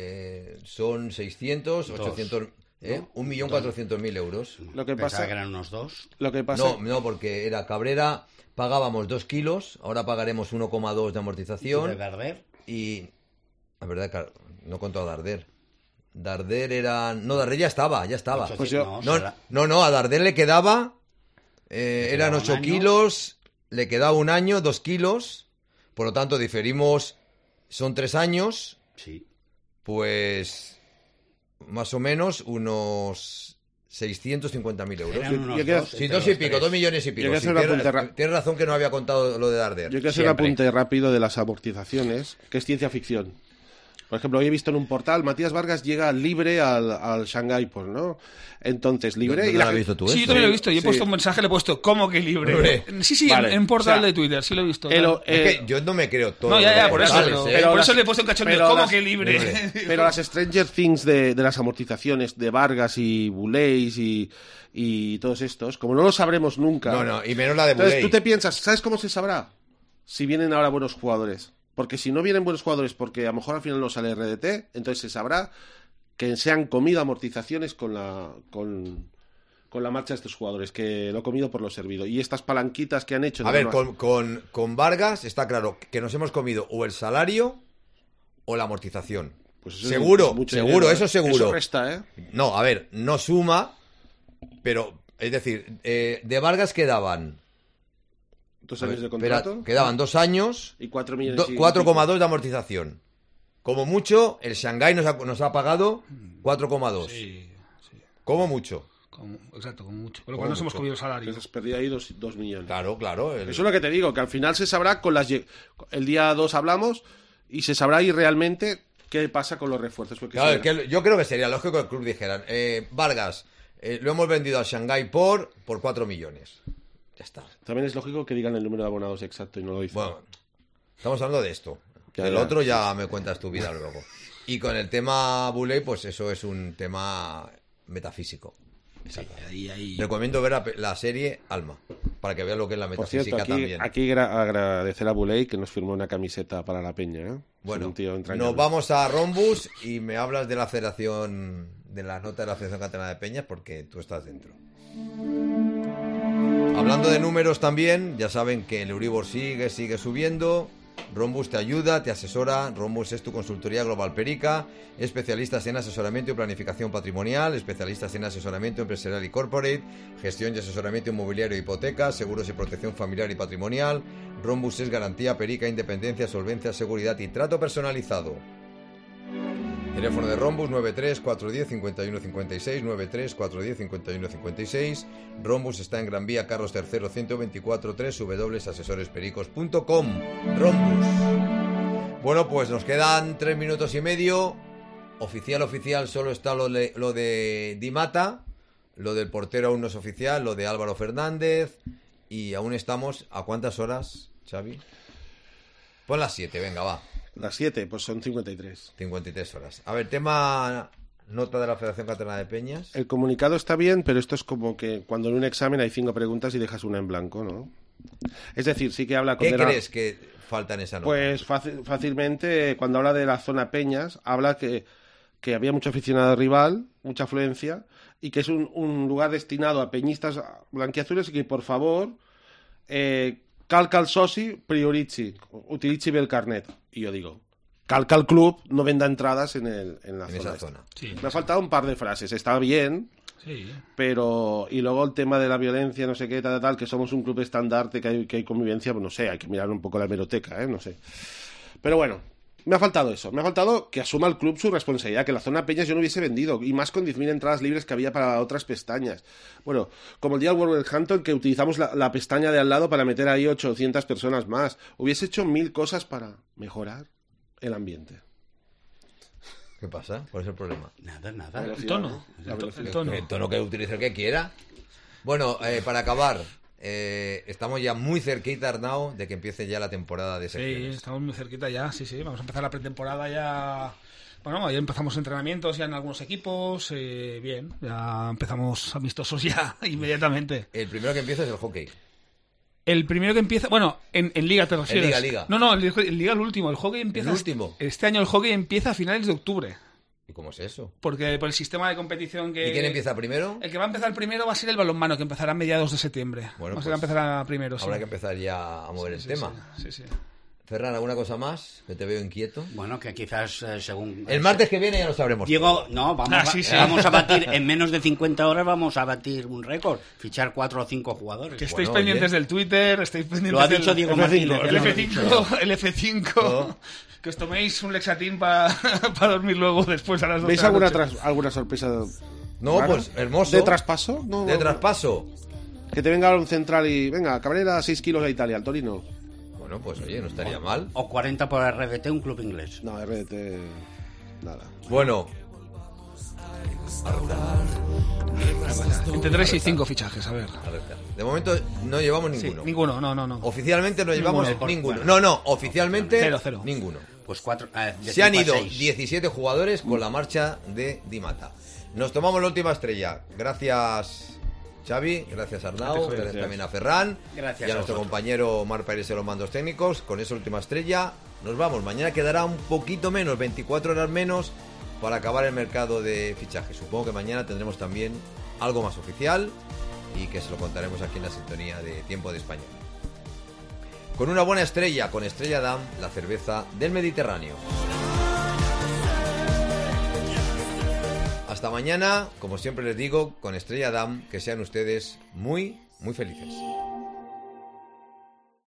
son 600, 800, 1.400.000 euros. Lo que Pensaba pasa, que eran unos 2. lo que pasa, No, porque era Cabrera, pagábamos 2 kilos, ahora pagaremos 1,2 de amortización. ¿De Darder? Y la verdad que no contó a Darder. Darder era... No, Darder ya estaba. Pues yo- No, a Darder le quedaba... eran quedaba 8 un año. kilos, le quedaba un año, 2 kilos. Por lo tanto, diferimos... Son 3 años, Sí. pues... Más o menos unos 650.000 euros. Eran unos yo quiero- dos, Sí, entre 2 y los pico, tres. 2 millones y Yo pico. quiero Sí, hacer un apunte tienes razón que no había contado lo de Darder. yo quiero hacer un Siempre. apunte rápido de las amortizaciones, que es ciencia ficción. Por ejemplo, hoy he visto en un portal, Matías Vargas llega libre al Shanghái, pues, ¿no? Entonces, libre... ¿Dónde y lo la has gente- visto tú, Sí, yo esto? también lo he visto. Y he Sí. puesto un mensaje, le he puesto, ¿cómo que libre? Hombre. Sí, Vale, en portal o sea, de Twitter, sí lo he visto. el- tal. Es que yo no me creo todo. No, ya, por eso. Portales, Pero, ¿eh? por las- eso le he puesto un cachondeo. pero ¿Cómo las- que libre? Pero las Stranger Things de las amortizaciones de Vargas y Buleis y todos estos, como no lo sabremos nunca... No, y menos la de Entonces Buley. tú te piensas, ¿sabes cómo se sabrá? Si vienen ahora buenos jugadores. Porque si no vienen buenos jugadores porque a lo mejor al final no sale RDT, entonces se sabrá que se han comido amortizaciones con la marcha de estos jugadores, que lo he comido por lo servido. Y estas palanquitas que han hecho... de A ver, renovación- con Vargas está claro que nos hemos comido o el salario o la amortización. Pues eso seguro, es mucho seguro, dinero, ¿eh? eso seguro. Eso resta, ¿eh? No, a ver, no suma, pero, es decir, de Vargas quedaban... 2 a ver, años de espera, contrato. quedaban 2 años, Y 4 millones y 4,2 de amortización. Como mucho, el Shanghái nos ha pagado 4,2. Sí. Como mucho. Exacto, como mucho. Con lo cual nos hemos comido el salario. Pues has perdido ahí 2 millones. Claro. Eso es lo que te digo, que al final se sabrá el día 2 hablamos y se sabrá ahí realmente qué pasa con los refuerzos. Claro, yo creo que sería lógico que el club dijera, Vargas, lo hemos vendido al Shanghái por 4 millones. Ya está. También es lógico que digan el número de abonados exacto y no lo dicen. Bueno, estamos hablando de esto. El otro ya me cuentas tu vida luego. Y con el tema Buley, pues eso es un tema metafísico. Ahí. Recomiendo ver la serie Alma, para que vean lo que es la Por metafísica cierto, también. aquí agradecer a Buley que nos firmó una camiseta para la peña, ¿eh? Bueno, un tío entrañable. nos vamos a Rombus y me hablas de la federación, de la nota de la Federación Catalana de Peñas, porque tú estás dentro. Hablando de números también, ya saben que el Euribor sigue subiendo. Rombus te ayuda, te asesora. Rombus es tu consultoría global Perica, especialistas en asesoramiento y planificación patrimonial, especialistas en asesoramiento empresarial y corporate, gestión y asesoramiento inmobiliario e hipotecas, seguros y protección familiar y patrimonial. Rombus es garantía Perica, independencia, solvencia, seguridad y trato personalizado. Teléfono de Rombus 93-410-5156, 93-410-5156. Rombus está en Gran Vía Carlos III 124, www.asesorespericos.com. Rombus. Bueno, pues nos quedan 3 minutos y medio. Oficial, solo está lo de Di Mata. Lo del portero aún no es oficial, lo de Álvaro Fernández. Y aún estamos, ¿a cuántas horas, Xavi? Pon las 7, venga, va. Las 7, pues son 53. 53 horas. A ver, tema nota de la Federación Catalana de Peñas. El comunicado está bien, pero esto es como que cuando en un examen hay 5 preguntas y dejas una en blanco, ¿no? Es decir, sí que habla... ¿Qué crees que falta en esa nota? Pues fácilmente, cuando habla de la zona Peñas, habla que había mucho aficionado rival, mucha afluencia, y que es un lugar destinado a peñistas blanquiazules y que, por favor... cal que el soci utilitzi bé el carnet. Y yo digo, cal que el club no venda entradas en esa zona. Sí, me ha faltado un par de frases. Está bien, sí, pero... Y luego el tema de la violencia, no sé qué, tal, que somos un club estandarte, que hay convivencia, pues no sé, hay que mirar un poco la hemeroteca, no sé. Pero bueno, me ha faltado eso. Me ha faltado que asuma el club su responsabilidad, que la zona Peñas yo no hubiese vendido, y más con 10.000 entradas libres que había para otras pestañas. Bueno, como el día del Wolverhampton, que utilizamos la pestaña de al lado para meter ahí 800 personas más. Hubiese hecho 1.000 cosas para mejorar el ambiente. ¿Qué pasa? ¿Cuál es el problema? Nada. El tono. El tono que utilice el que quiera. Bueno, para acabar... estamos ya muy cerquita, Arnau, de que empiece ya la temporada de secciones. Sí, estamos muy cerquita ya, sí. Vamos a empezar la pretemporada ya. Bueno, ya empezamos entrenamientos ya en algunos equipos, bien, ya empezamos amistosos ya inmediatamente. El primero que empieza es el hockey. El primero que empieza, bueno, en Liga te refieres. En Liga. No, en Liga el último, el hockey empieza. ¿El último? Este año el hockey empieza a finales de octubre. ¿Y cómo es eso? Porque por el sistema de competición que... ¿Y quién empieza primero? El que va a empezar primero va a ser el balonmano, que empezará a mediados de septiembre. Bueno, va a empezar primero, habrá que empezar ya a mover el tema. Sí. Ferran, ¿alguna cosa más? Que te veo inquieto. Bueno, que quizás según... El martes que viene ya lo sabremos. Diego, no, vamos a batir, en menos de 50 horas vamos a batir un récord. Fichar 4 o 5 jugadores. Que estéis pendientes del Twitter, estéis pendientes Lo ha dicho Diego Martínez. El F5. No. Que os toméis un Lexatín para dormir luego después a las 12 ¿Veis de la noche? alguna sorpresa? No, rara? pues hermoso. ¿De traspaso? No, ¿De traspaso? Que te venga un central y... Venga, Cabrera 6 kilos a Italia, al Torino. Bueno, pues oye, no estaría mal. O 40 por RDT, un club inglés. No, RDT... Nada. Bueno. Entre 3 y 5 fichajes, a ver. De momento no llevamos ninguno. Sí, ninguno, no. Oficialmente no llevamos ninguno. No, oficialmente 0. ninguno. Pues 4. Se han ido 17 jugadores con la marcha de Di Mata. Nos tomamos la última estrella. Gracias, Xavi, gracias Arnau, gracias también a Ferran, gracias y a nuestro compañero Marc Pérez en los mandos técnicos. Con esa última estrella nos vamos. Mañana quedará un poquito menos, 24 horas menos, para acabar el mercado de fichajes. Supongo que mañana tendremos también algo más oficial y que se lo contaremos aquí en la sintonía de Tiempo de Español. Con una buena estrella, con Estrella Damm, la cerveza del Mediterráneo. Hasta mañana, como siempre les digo, con Estrella Damm, que sean ustedes muy, muy felices.